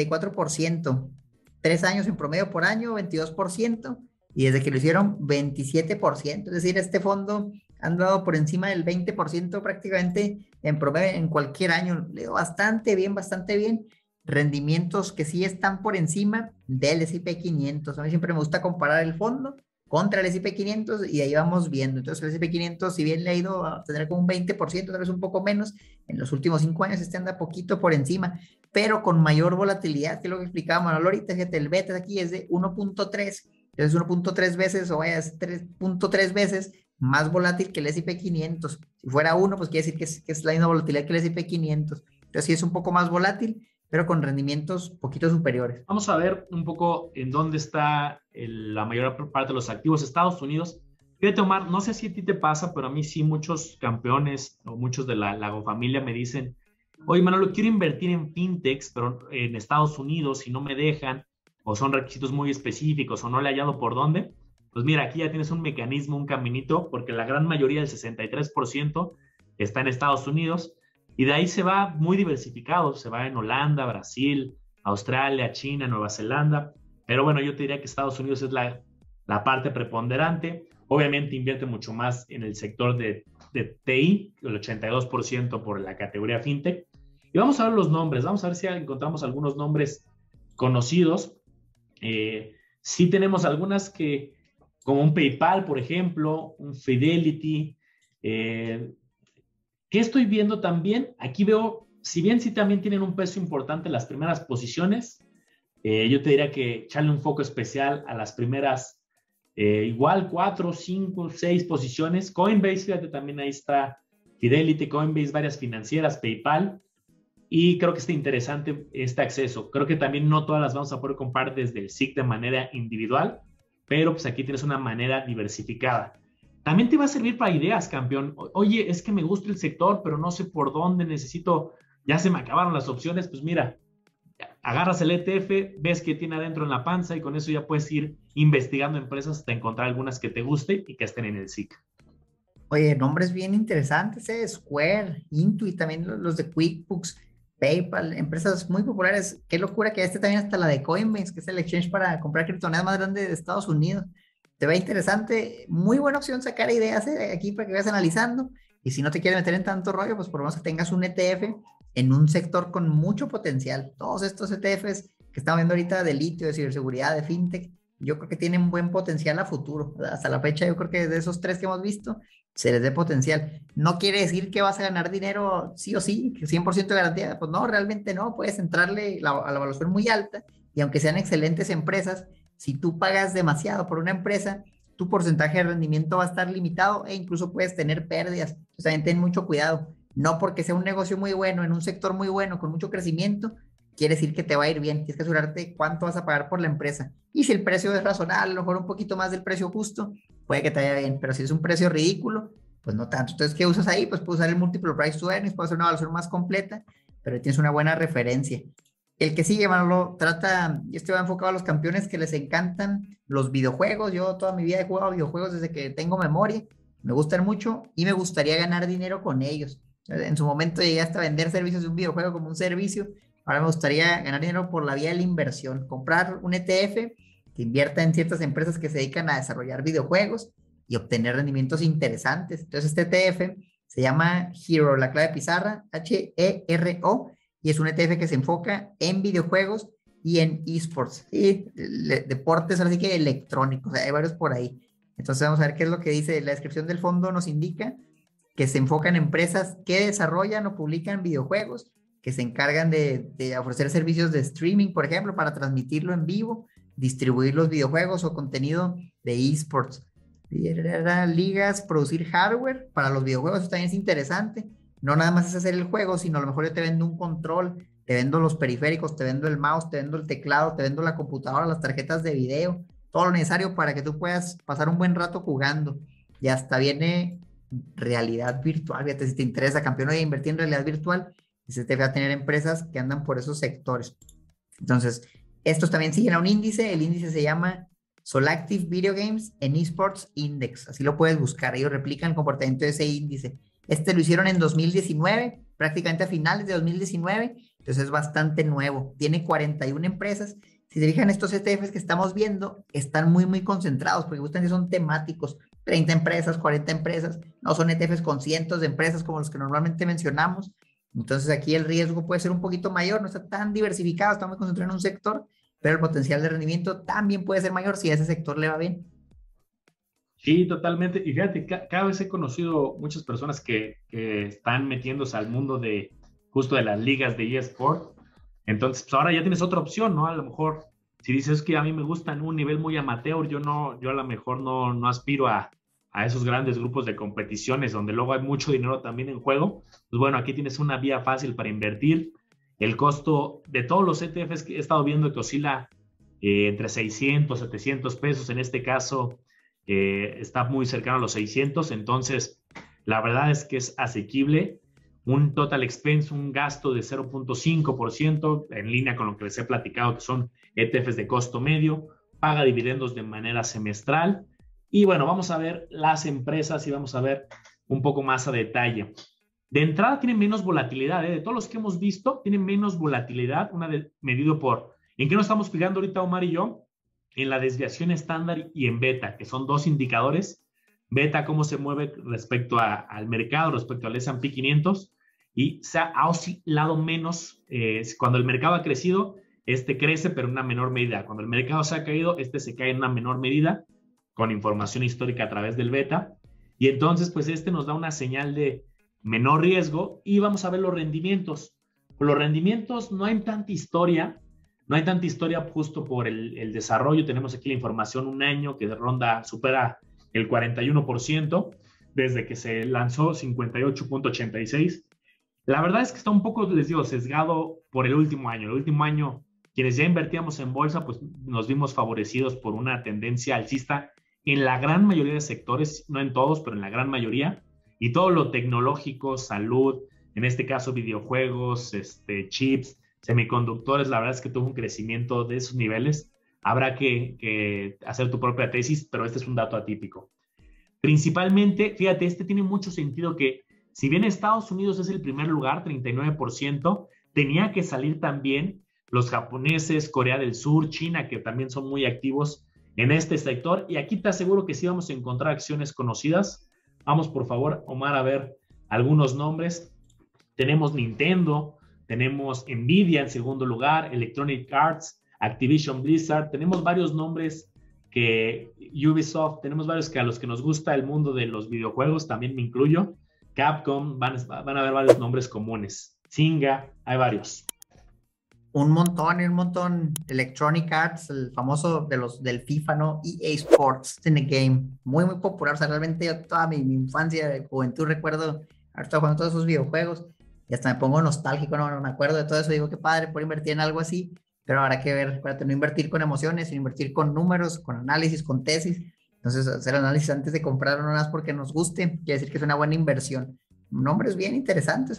44%, 3 años en promedio por año 22%, y desde que lo hicieron 27%, es decir, este fondo ha andado por encima del 20% prácticamente en promedio en cualquier año. Le dio bastante bien, rendimientos que sí están por encima del S&P 500. A mí siempre me gusta comparar el fondo contra el S&P 500 y ahí vamos viendo. Entonces el S&P 500, si bien le ha ido a tener como un 20%, tal vez un poco menos, en los últimos 5 años este anda poquito por encima, pero con mayor volatilidad, que es lo que explicaba Manuel ahorita. Fíjate, el beta aquí es de 1.3, entonces 1.3 veces, o vaya, es 3.3 veces más volátil que el S&P 500. Si fuera 1, pues quiere decir que es la misma volatilidad que el S&P 500. Entonces sí es un poco más volátil, pero con rendimientos poquito superiores. Vamos a ver un poco en dónde está la mayor parte de los activos. Estados Unidos. Fíjate, Omar, no sé si a ti te pasa, pero a mí sí, muchos campeones o muchos de la familia me dicen, oye, Manolo, quiero invertir en fintechs, pero en Estados Unidos, y no me dejan, o son requisitos muy específicos, o no le he hallado por dónde. Pues mira, aquí ya tienes un mecanismo, un caminito, porque la gran mayoría, del 63%, está en Estados Unidos. Y de ahí se va muy diversificado, se va en Holanda, Brasil, Australia, China, Nueva Zelanda. Pero bueno, yo te diría que Estados Unidos es la parte preponderante. Obviamente invierte mucho más en el sector de TI, el 82% por la categoría FinTech. Y vamos a ver los nombres, vamos a ver si encontramos algunos nombres conocidos. Sí tenemos algunas que, como un PayPal, por ejemplo, un Fidelity. ¿Qué estoy viendo también? Aquí veo, si bien sí también tienen un peso importante las primeras posiciones, yo te diría que echarle un foco especial a las primeras, igual 4, 5, 6 posiciones. Coinbase, fíjate, también ahí está Fidelity, Coinbase, varias financieras, PayPal, y creo que está interesante este acceso. Creo que también no todas las vamos a poder comprar desde el SIC de manera individual, pero pues aquí tienes una manera diversificada. También te va a servir para ideas, campeón. Oye, es que me gusta el sector, pero no sé por dónde necesito, ya se me acabaron las opciones. Pues mira, agarras el ETF, ves qué tiene adentro en la panza, y con eso ya puedes ir investigando empresas hasta encontrar algunas que te gusten y que estén en el SIC. Oye, nombres bien interesantes, Square, Intuit, también los de QuickBooks, PayPal, empresas muy populares. Qué locura que también hasta la de Coinbase, que es el exchange para comprar criptomonedas más grande de Estados Unidos. Te ve interesante, muy buena opción sacar ideas aquí para que vayas analizando. Y si no te quieres meter en tanto rollo, pues por lo menos que tengas un ETF en un sector con mucho potencial. Todos estos ETFs que estamos viendo ahorita de litio, de ciberseguridad, de fintech, yo creo que tienen buen potencial a futuro. Hasta la fecha, yo creo que de esos 3 que hemos visto, se les dé potencial. No quiere decir que vas a ganar dinero sí o sí, que 100% de garantía. Pues no, realmente no. Puedes entrarle a la evaluación muy alta, y aunque sean excelentes empresas, si tú pagas demasiado por una empresa, tu porcentaje de rendimiento va a estar limitado, e incluso puedes tener pérdidas. Entonces también ten mucho cuidado. No porque sea un negocio muy bueno, en un sector muy bueno, con mucho crecimiento, quiere decir que te va a ir bien. Tienes que asegurarte cuánto vas a pagar por la empresa. Y si el precio es razonable, a lo mejor un poquito más del precio justo, puede que te vaya bien. Pero si es un precio ridículo, pues no tanto. Entonces, ¿qué usas ahí? Pues puedes usar el múltiplo price to earnings, puedes hacer una evaluación más completa, pero tienes una buena referencia. El que sigue, Manolo, y este va enfocado a los campeones que les encantan los videojuegos. Yo toda mi vida he jugado videojuegos desde que tengo memoria, me gustan mucho y me gustaría ganar dinero con ellos. En su momento llegué hasta vender servicios de un videojuego como un servicio. Ahora me gustaría ganar dinero por la vía de la inversión, comprar un ETF que invierta en ciertas empresas que se dedican a desarrollar videojuegos y obtener rendimientos interesantes. Entonces este ETF se llama Hero, la clave pizarra, HERO, y es un ETF que se enfoca en videojuegos y en esports, y deportes, así que electrónicos, hay varios por ahí. Entonces vamos a ver qué es lo que dice. La descripción del fondo nos indica que se enfocan en empresas que desarrollan o publican videojuegos, que se encargan de ofrecer servicios de streaming, por ejemplo, para transmitirlo en vivo, distribuir los videojuegos o contenido de esports. Ligas, producir hardware para los videojuegos, eso también es interesante. No nada más es hacer el juego, sino a lo mejor yo te vendo un control, te vendo los periféricos, te vendo el mouse, te vendo el teclado, te vendo la computadora, las tarjetas de video, todo lo necesario para que tú puedas pasar un buen rato jugando. Y hasta viene realidad virtual. Fíjate, si te interesa, campeón, de invertir en realidad virtual, se te va a tener empresas que andan por esos sectores. Entonces, estos también siguen a un índice. El índice se llama Solactive Video Games and Esports Index. Así lo puedes buscar. Ellos replican el comportamiento de ese índice. Lo hicieron en 2019, prácticamente a finales de 2019. Entonces es bastante nuevo. Tiene 41 empresas. Si se fijan, estos ETFs que estamos viendo están muy, muy concentrados porque justamente son temáticos. 30 empresas, 40 empresas. No son ETFs con cientos de empresas como los que normalmente mencionamos. Entonces aquí el riesgo puede ser un poquito mayor. No está tan diversificado. Estamos concentrados en un sector, pero el potencial de rendimiento también puede ser mayor si a ese sector le va bien. Sí, totalmente. Y fíjate, cada vez he conocido muchas personas que están metiéndose al mundo de justo de las ligas de eSport. Entonces, pues ahora ya tienes otra opción, ¿no? A lo mejor, si dices que a mí me gusta en un nivel muy amateur, yo a lo mejor no aspiro a esos grandes grupos de competiciones donde luego hay mucho dinero también en juego. Pues bueno, aquí tienes una vía fácil para invertir. El costo de todos los ETFs que he estado viendo que oscila entre 600, 700 pesos, en este caso está muy cercano a los 600, entonces la verdad es que es asequible. Un total expense, un gasto de 0.5% en línea con lo que les he platicado, que son ETFs de costo medio, paga dividendos de manera semestral. Y bueno, vamos a ver las empresas y vamos a ver un poco más a detalle. De entrada tienen menos volatilidad, de todos los que hemos visto, tienen menos volatilidad, medido por, ¿en qué nos estamos fijando ahorita Omar y yo? En la desviación estándar y en beta, que son dos indicadores. Beta, cómo se mueve respecto al mercado, respecto al S&P 500, y se ha oscilado menos. Cuando el mercado ha crecido, crece, pero en una menor medida. Cuando el mercado se ha caído, se cae en una menor medida, con información histórica a través del beta. Y entonces, pues nos da una señal de menor riesgo y vamos a ver los rendimientos. Por los rendimientos no hay tanta historia, justo por el desarrollo. Tenemos aquí la información, un año que supera el 41%, desde que se lanzó 58.86. La verdad es que está un poco, les digo, sesgado por el último año. El último año, quienes ya invertíamos en bolsa, pues nos vimos favorecidos por una tendencia alcista en la gran mayoría de sectores, no en todos, pero en la gran mayoría, y todo lo tecnológico, salud, en este caso videojuegos, chips, semiconductores, la verdad es que tuvo un crecimiento de esos niveles. Habrá que hacer tu propia tesis, pero este es un dato atípico. Principalmente, fíjate, tiene mucho sentido que si bien Estados Unidos es el primer lugar, 39%, tenía que salir también los japoneses, Corea del Sur, China, que también son muy activos en este sector. Y aquí te aseguro que sí vamos a encontrar acciones conocidas. Vamos, por favor, Omar, a ver algunos nombres. Tenemos Nintendo, tenemos Nvidia en segundo lugar, Electronic Arts, Activision Blizzard. Tenemos varios nombres Ubisoft, tenemos varios que a los que nos gusta el mundo de los videojuegos, también me incluyo. Capcom, van a haber varios nombres comunes. Zynga, hay varios. Un montón. Electronic Arts, el famoso del FIFA, ¿no? EA Sports in the Game. Muy, muy popular. O sea, realmente yo toda mi infancia, juventud, recuerdo haber estado jugando todos esos videojuegos. Y hasta me pongo nostálgico, no me acuerdo de todo eso. Digo, qué padre por invertir en algo así. Pero habrá que ver, para no invertir con emociones, sino invertir con números, con análisis, con tesis. Entonces, hacer análisis antes de comprar, no más porque nos guste, quiere decir que es una buena inversión. Nombres bien interesantes,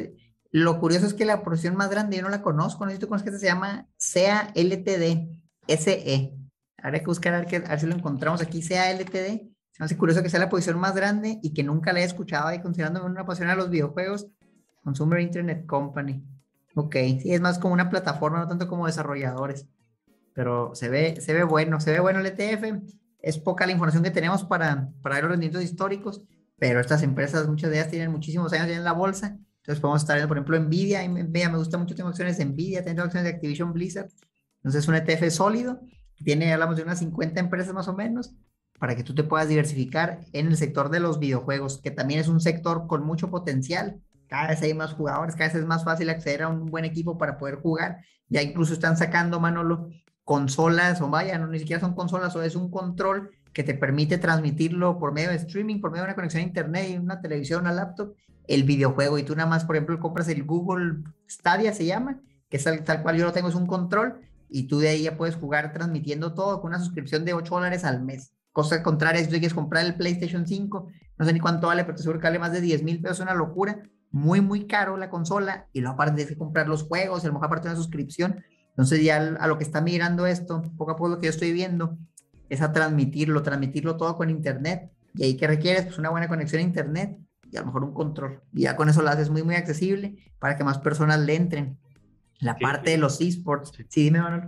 lo curioso es que la posición más grande yo no la conozco, no sé si tú conoces, que se llama SEA LTD, SE. Habrá que buscar a ver si lo encontramos aquí, SEA LTD. Se me hace curioso que sea la posición más grande y que nunca la he escuchado ahí, considerándome una apasionada de los videojuegos. Consumer Internet Company. Ok, sí, es más como una plataforma, no tanto como desarrolladores. Pero se ve bueno el ETF. Es poca la información que tenemos para ver los rendimientos históricos, pero estas empresas, muchas de ellas tienen muchísimos años ya en la bolsa. Entonces podemos estar viendo, por ejemplo, Nvidia. Me gusta mucho, tengo acciones de Nvidia, tengo acciones de Activision Blizzard. Entonces es un ETF sólido, hablamos de unas 50 empresas más o menos, para que tú te puedas diversificar en el sector de los videojuegos, que también es un sector con mucho potencial. Cada vez hay más jugadores, cada vez es más fácil acceder a un buen equipo para poder jugar. Ya incluso están sacando, Manolo, consolas, o vaya, no, ni siquiera son consolas, o es un control que te permite transmitirlo por medio de streaming, por medio de una conexión a internet y una televisión, una laptop, el videojuego. Y tú nada más, por ejemplo, compras el Google Stadia, se llama, que es tal cual yo lo tengo, es un control, y tú de ahí ya puedes jugar transmitiendo todo con una suscripción de $8 al mes. Cosa contraria, si tú quieres comprar el PlayStation 5, no sé ni cuánto vale, pero te seguro que vale más de 10,000 pesos, una locura, muy, muy caro la consola, y luego aparte tienes que comprar los juegos, y a lo mejor aparte una suscripción. Entonces ya a lo que está migrando esto, poco a poco lo que yo estoy viendo, es a transmitirlo todo con internet, y ahí que requieres, pues una buena conexión a internet, y a lo mejor un control, y ya con eso lo haces muy, muy accesible, para que más personas le entren. La parte de los esports, sí, dime, Manuel.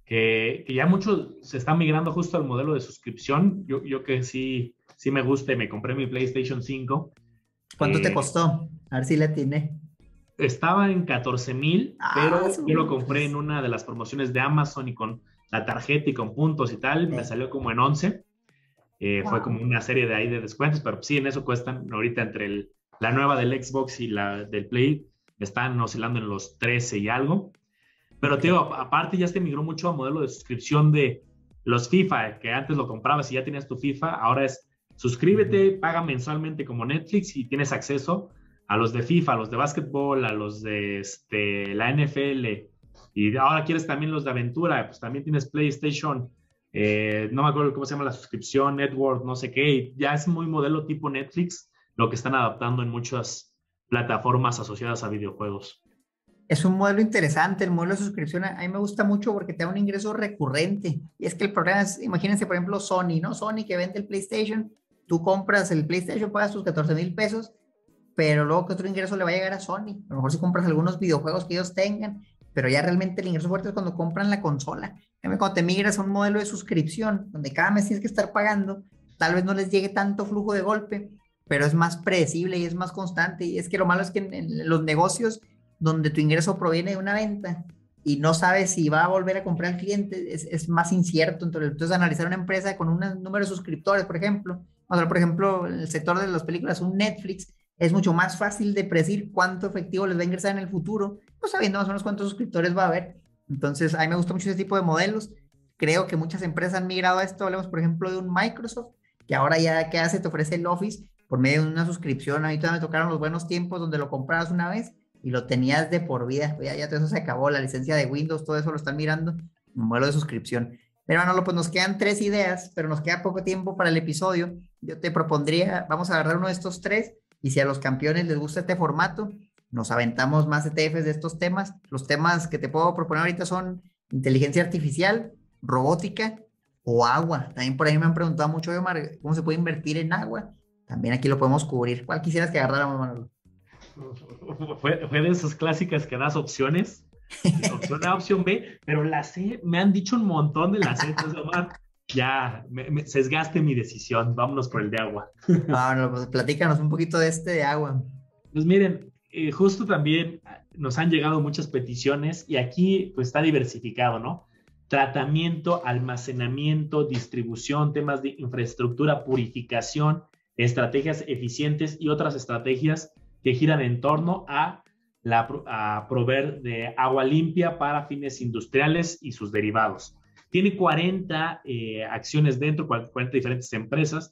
Que ya muchos se están migrando justo al modelo de suscripción. Yo que sí me gusta y me compré mi PlayStation 5. ¿Cuánto te costó? A ver si le atiné. Estaba en 14,000, pero yo lo compré en una de las promociones de Amazon y con la tarjeta y con puntos y tal, me salió como en 11. Fue como una serie de ahí de descuentos, pero sí, en eso cuestan ahorita entre la nueva del Xbox y la del Play, están oscilando en los 13 y algo. Pero, tío, aparte ya se migró mucho a modelo de suscripción de los FIFA, que antes lo comprabas y ya tenías tu FIFA, ahora es suscríbete, paga mensualmente como Netflix y tienes acceso a los de FIFA, a los de básquetbol, a los de la NFL, y ahora quieres también los de aventura, pues también tienes PlayStation, no me acuerdo cómo se llama la suscripción, Network, no sé qué, ya es muy modelo tipo Netflix, lo que están adaptando en muchas plataformas asociadas a videojuegos. Es un modelo interesante, el modelo de suscripción a mí me gusta mucho porque te da un ingreso recurrente. Y es que el problema es, imagínense, por ejemplo, Sony, ¿no? Sony que vende el PlayStation, tú compras el PlayStation, pagas tus 14,000 pesos, pero luego que otro ingreso le va a llegar a Sony. A lo mejor si compras algunos videojuegos que ellos tengan, pero ya realmente el ingreso fuerte es cuando compran la consola. Cuando te migras a un modelo de suscripción, donde cada mes tienes que estar pagando, tal vez no les llegue tanto flujo de golpe, pero es más predecible y es más constante. Y es que lo malo es que en los negocios donde tu ingreso proviene de una venta y no sabes si va a volver a comprar al cliente, es más incierto. Entonces, analizar una empresa con un número de suscriptores, por ejemplo, por ejemplo, en el sector de las películas, un Netflix, es mucho más fácil de predecir cuánto efectivo les va a ingresar en el futuro, pues sabiendo más o menos cuántos suscriptores va a haber. Entonces, a mí me gusta mucho ese tipo de modelos. Creo que muchas empresas han migrado a esto. Hablemos, por ejemplo, de un Microsoft, que ahora ya, ¿qué hace? Te ofrece el Office por medio de una suscripción. A mí todavía me tocaron los buenos tiempos donde lo comprabas una vez y lo tenías de por vida. Ya todo eso se acabó, la licencia de Windows, todo eso lo están mirando, un modelo de suscripción. Pero bueno, pues nos quedan 3 ideas, pero nos queda poco tiempo para el episodio. Yo te propondría, vamos a agarrar uno de estos 3, y si a los campeones les gusta este formato, nos aventamos más ETFs de estos temas. Los temas que te puedo proponer ahorita son inteligencia artificial, robótica o agua. También por ahí me han preguntado mucho, Omar, ¿cómo se puede invertir en agua? También aquí lo podemos cubrir. ¿Cuál quisieras que agarráramos, Manolo? Fue de esas clásicas que das opciones, opción A, opción B, pero la C, me han dicho un montón de las C, entonces, Omar, ya sesgaste mi decisión, vámonos por el de agua. Bueno, pues platícanos un poquito de agua. Pues miren, justo también nos han llegado muchas peticiones y aquí pues está diversificado, ¿no? Tratamiento, almacenamiento, distribución, temas de infraestructura, purificación, estrategias eficientes y otras estrategias que giran en torno a proveer de agua limpia para fines industriales y sus derivados. Tiene 40 acciones dentro, 40 diferentes empresas.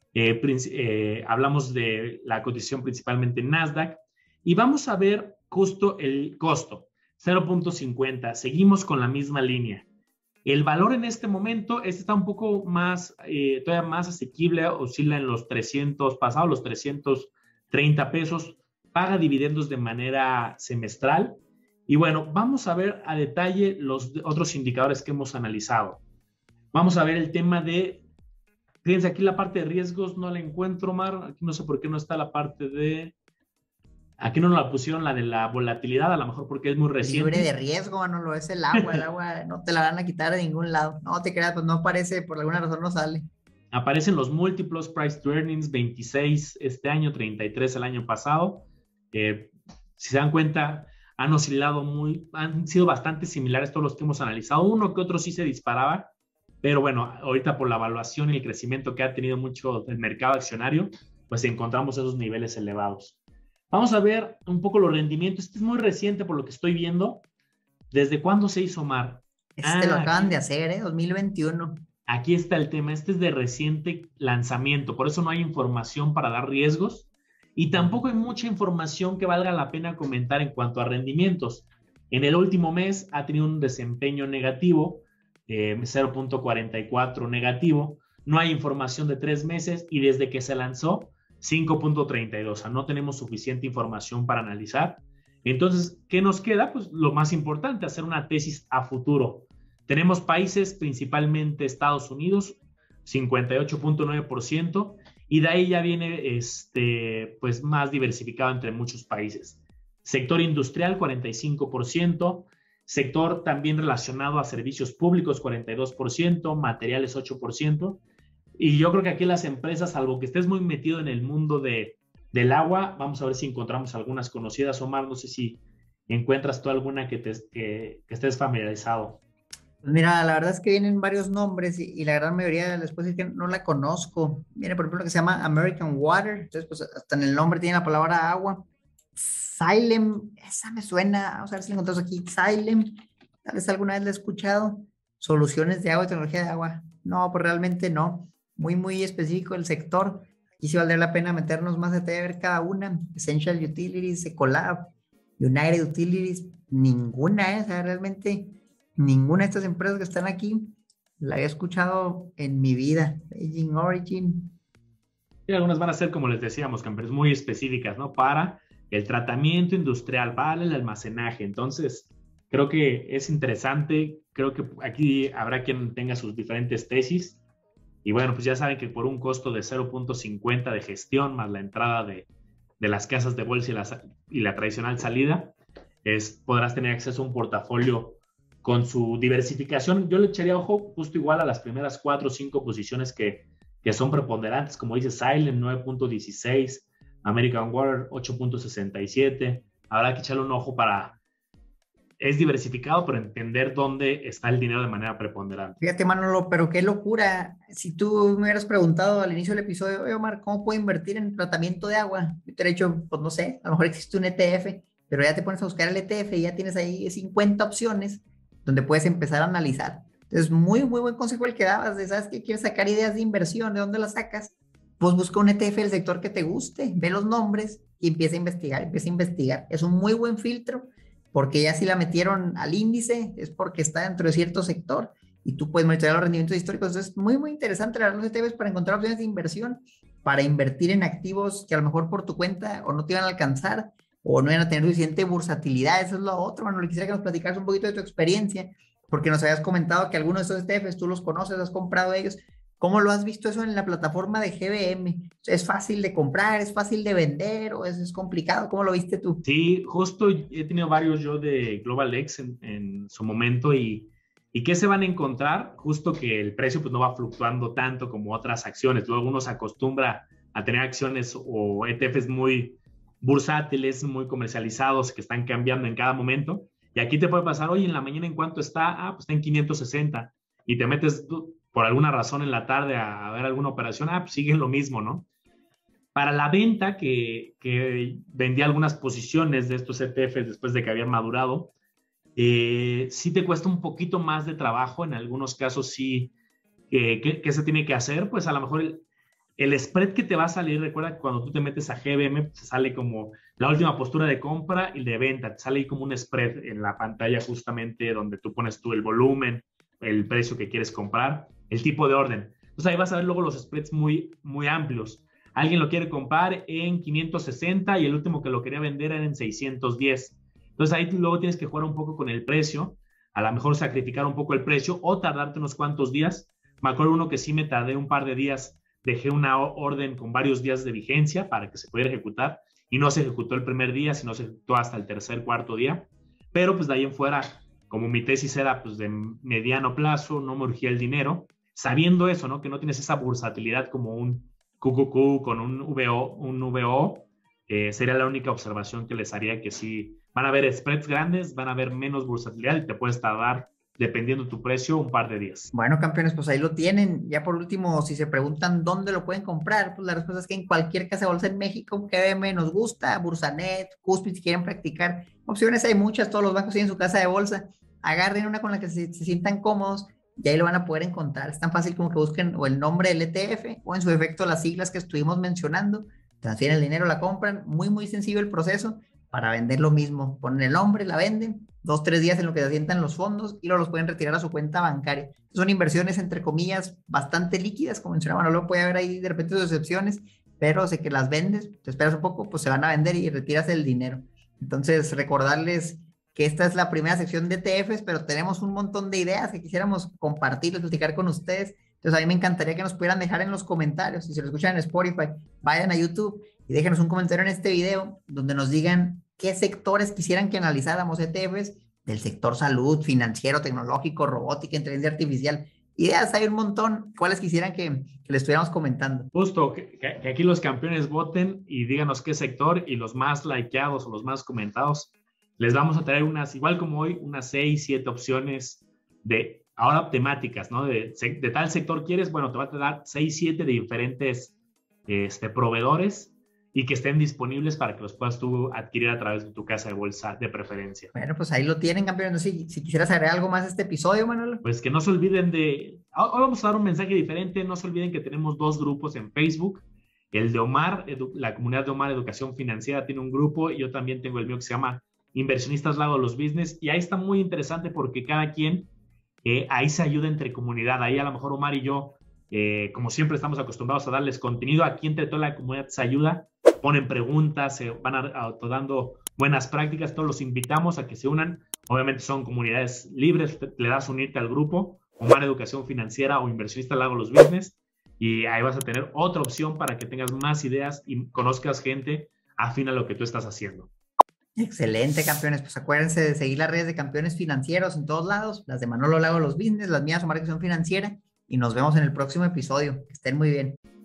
Hablamos de la cotización principalmente en Nasdaq y vamos a ver justo el costo, 0.50. Seguimos con la misma línea. El valor en este momento está un poco más, todavía más asequible, oscila en los 300, pasado los 330 pesos, paga dividendos de manera semestral. Y bueno, vamos a ver a detalle los otros indicadores que hemos analizado. Vamos a ver el tema de, fíjense aquí la parte de riesgos, no la encuentro, Mar, aquí no sé por qué no está la parte de, aquí no la pusieron la de la volatilidad, a lo mejor porque es muy reciente. Libre de riesgo, no lo es el agua no te la van a quitar de ningún lado. No te creas, pues no aparece, por alguna razón no sale. Aparecen los múltiplos, price to earnings, 26 este año, 33 el año pasado. Si se dan cuenta, han oscilado han sido bastante similares todos los que hemos analizado. Uno que otro sí se disparaba, pero bueno, ahorita por la evaluación y el crecimiento que ha tenido mucho el mercado accionario, pues encontramos esos niveles elevados. Vamos a ver un poco los rendimientos. Este es muy reciente por lo que estoy viendo. ¿Desde cuándo se hizo, Omar? Lo acaban de hacer, 2021. Aquí está el tema. Este es de reciente lanzamiento, por eso no hay información para dar riesgos y tampoco hay mucha información que valga la pena comentar en cuanto a rendimientos. En el último mes ha tenido un desempeño negativo, 0.44 negativo. No hay información de 3 meses y desde que se lanzó, 5.32. O sea, no tenemos suficiente información para analizar. Entonces, ¿qué nos queda? Pues lo más importante, hacer una tesis a futuro. Tenemos países, principalmente Estados Unidos, 58.9%, y de ahí ya viene pues más diversificado entre muchos países. Sector industrial, 45%, sector también relacionado a servicios públicos, 42%, materiales, 8%, y yo creo que aquí las empresas, salvo que estés muy metido en el mundo del agua, vamos a ver si encontramos algunas conocidas. Omar, no sé si encuentras tú alguna que estés familiarizado. Pues mira, la verdad es que vienen varios nombres y la gran mayoría les puedo decir que no la conozco. Viene, por ejemplo, lo que se llama American Water. Entonces, pues hasta en el nombre tiene la palabra agua. Xylem, esa me suena. Vamos a ver si la encontramos aquí. Xylem, tal vez alguna vez la he escuchado. Soluciones de agua y tecnología de agua. No, pues realmente no. Muy, muy específico el sector. Aquí sí valdría la pena meternos más detalle a ver cada una. Essential Utilities, Ecolab, United Utilities, ninguna, o sea, realmente ninguna de estas empresas que están aquí la había escuchado en mi vida. Beijing Origin. Y algunas van a ser, como les decíamos, empresas muy específicas, ¿no? Para el tratamiento industrial, para el almacenaje. Entonces, creo que es interesante. Creo que aquí habrá quien tenga sus diferentes tesis. Y bueno, pues ya saben que por un costo de 0.50 de gestión más la entrada de las casas de bolsa y la tradicional salida, podrás tener acceso a un portafolio con su diversificación. Yo le echaría ojo justo igual a las primeras 4 o 5 posiciones que son preponderantes, como dice Xylem, 9.16, American Water, 8.67. Habrá que echarle un ojo es diversificado, pero entender dónde está el dinero de manera preponderante. Fíjate, Manolo, pero qué locura. Si tú me hubieras preguntado al inicio del episodio, oye, Omar, ¿cómo puedo invertir en tratamiento de agua? Yo te he dicho, pues no sé, a lo mejor existe un ETF, pero ya te pones a buscar el ETF y ya tienes ahí 50 opciones donde puedes empezar a analizar. Entonces, muy, muy buen consejo el que dabas, de, ¿sabes qué? ¿Quieres sacar ideas de inversión? ¿De dónde las sacas? Pues busca un ETF del sector que te guste, ve los nombres y empieza a investigar. Es un muy buen filtro, porque ya si la metieron al índice es porque está dentro de cierto sector y tú puedes monitorear los rendimientos históricos. Entonces, muy, muy interesante los ETFs para encontrar opciones de inversión, para invertir en activos que a lo mejor por tu cuenta o no te iban a alcanzar o no iban a tener suficiente bursatilidad. Eso es lo otro. Bueno, le quisiera que nos platicaras un poquito de tu experiencia, porque nos habías comentado que algunos de estos ETFs tú los conoces, has comprado ellos. ¿Cómo lo has visto eso en la plataforma de GBM? ¿Es fácil de comprar? ¿Es fácil de vender? ¿O es complicado? ¿Cómo lo viste tú? Sí, justo he tenido varios yo de Global X en su momento y ¿qué se van a encontrar? Justo que el precio pues no va fluctuando tanto como otras acciones. Luego uno se acostumbra a tener acciones o ETFs muy bursátiles, muy comercializados que están cambiando en cada momento. Y aquí te puede pasar, oye, en la mañana ¿en cuánto está? Pues está en 560 y te metes por alguna razón en la tarde a ver alguna operación, pues sigue lo mismo, ¿no? Para la venta, que vendía algunas posiciones de estos ETFs después de que habían madurado, sí te cuesta un poquito más de trabajo. En algunos casos sí, ¿qué se tiene que hacer? Pues a lo mejor el spread que te va a salir, recuerda que cuando tú te metes a GBM, te sale como la última postura de compra y de venta, te sale ahí como un spread en la pantalla justamente donde tú pones tú el volumen, el precio que quieres comprar, el tipo de orden. Entonces ahí vas a ver luego los spreads muy, muy amplios. Alguien lo quiere comprar en 560 y el último que lo quería vender era en 610. Entonces ahí luego tienes que jugar un poco con el precio, a lo mejor sacrificar un poco el precio o tardarte unos cuantos días. Me acuerdo uno que sí me tardé un par de días, dejé una orden con varios días de vigencia para que se pudiera ejecutar y no se ejecutó el primer día, sino se ejecutó hasta el tercer, cuarto día. Pero pues de ahí en fuera, como mi tesis era pues de mediano plazo, no me urgía el dinero, sabiendo eso, ¿no? Que no tienes esa bursatilidad como un QQQ con un VO, sería la única observación que les haría, que sí Van a haber spreads grandes, van a haber menos bursatilidad y te puedes tardar, dependiendo de tu precio, un par de días. Bueno, campeones, pues ahí lo tienen. Ya por último, si se preguntan dónde lo pueden comprar, pues la respuesta es que en cualquier casa de bolsa en México que VM nos gusta, Bursanet, Cuspid, si quieren practicar. Opciones hay muchas, todos los bancos tienen su casa de bolsa. Agarren una con la que se sientan cómodos y ahí lo van a poder encontrar. Es tan fácil como que busquen o el nombre del ETF o en su efecto las siglas que estuvimos mencionando. Transfieren el dinero, la compran. Muy, muy sencillo el proceso. Para vender lo mismo, ponen el nombre, la venden, 2-3 días en lo que se asientan los fondos y luego los pueden retirar a su cuenta bancaria. Son inversiones, entre comillas, bastante líquidas, como mencionaba, no lo puede haber ahí de repente sus excepciones, pero sé que las vendes, te esperas un poco, pues se van a vender y retiras el dinero. Entonces, recordarles que esta es la primera sección de ETFs, pero tenemos un montón de ideas que quisiéramos compartir, platicar con ustedes. Entonces, a mí me encantaría que nos pudieran dejar en los comentarios, si se lo escuchan en Spotify, vayan a YouTube y déjenos un comentario en este video donde nos digan qué sectores quisieran que analizáramos ETFs del sector salud, financiero, tecnológico, robótica, inteligencia artificial. Ideas hay un montón. ¿Cuáles quisieran que le estuviéramos comentando? Justo, que aquí los campeones voten y díganos qué sector, y los más likeados o los más comentados, les vamos a traer unas, igual como hoy, unas 6, 7 opciones de, ahora temáticas, ¿no? De tal sector quieres, bueno, te va a dar 6, 7 de diferentes proveedores y que estén disponibles para que los puedas tú adquirir a través de tu casa de bolsa de preferencia. Bueno, pues ahí lo tienen, campeón. No sé si quisieras agregar algo más a este episodio, Manolo. Pues que no se olviden de... Hoy vamos a dar un mensaje diferente. No se olviden que tenemos 2 grupos en Facebook. El de Omar, la comunidad de Omar Educación Financiera tiene un grupo, y yo también tengo el mío que se llama Inversionistas Lado de los Business, y ahí está muy interesante porque cada quien ahí se ayuda entre comunidad. Ahí a lo mejor Omar y yo, como siempre estamos acostumbrados a darles contenido, aquí entre toda la comunidad se ayuda, ponen preguntas, se van dando buenas prácticas. Todos los invitamos a que se unan. Obviamente son comunidades libres, le das unirte al grupo Omar Educación Financiera o Inversionista Lado de los Business, y ahí vas a tener otra opción para que tengas más ideas y conozcas gente afín a lo que tú estás haciendo. Excelente, campeones. Pues acuérdense de seguir las redes de Campeones Financieros en todos lados, las de Manolo Lago Los Business, las mías Omar Educación Financiera, y nos vemos en el próximo episodio. Que estén muy bien.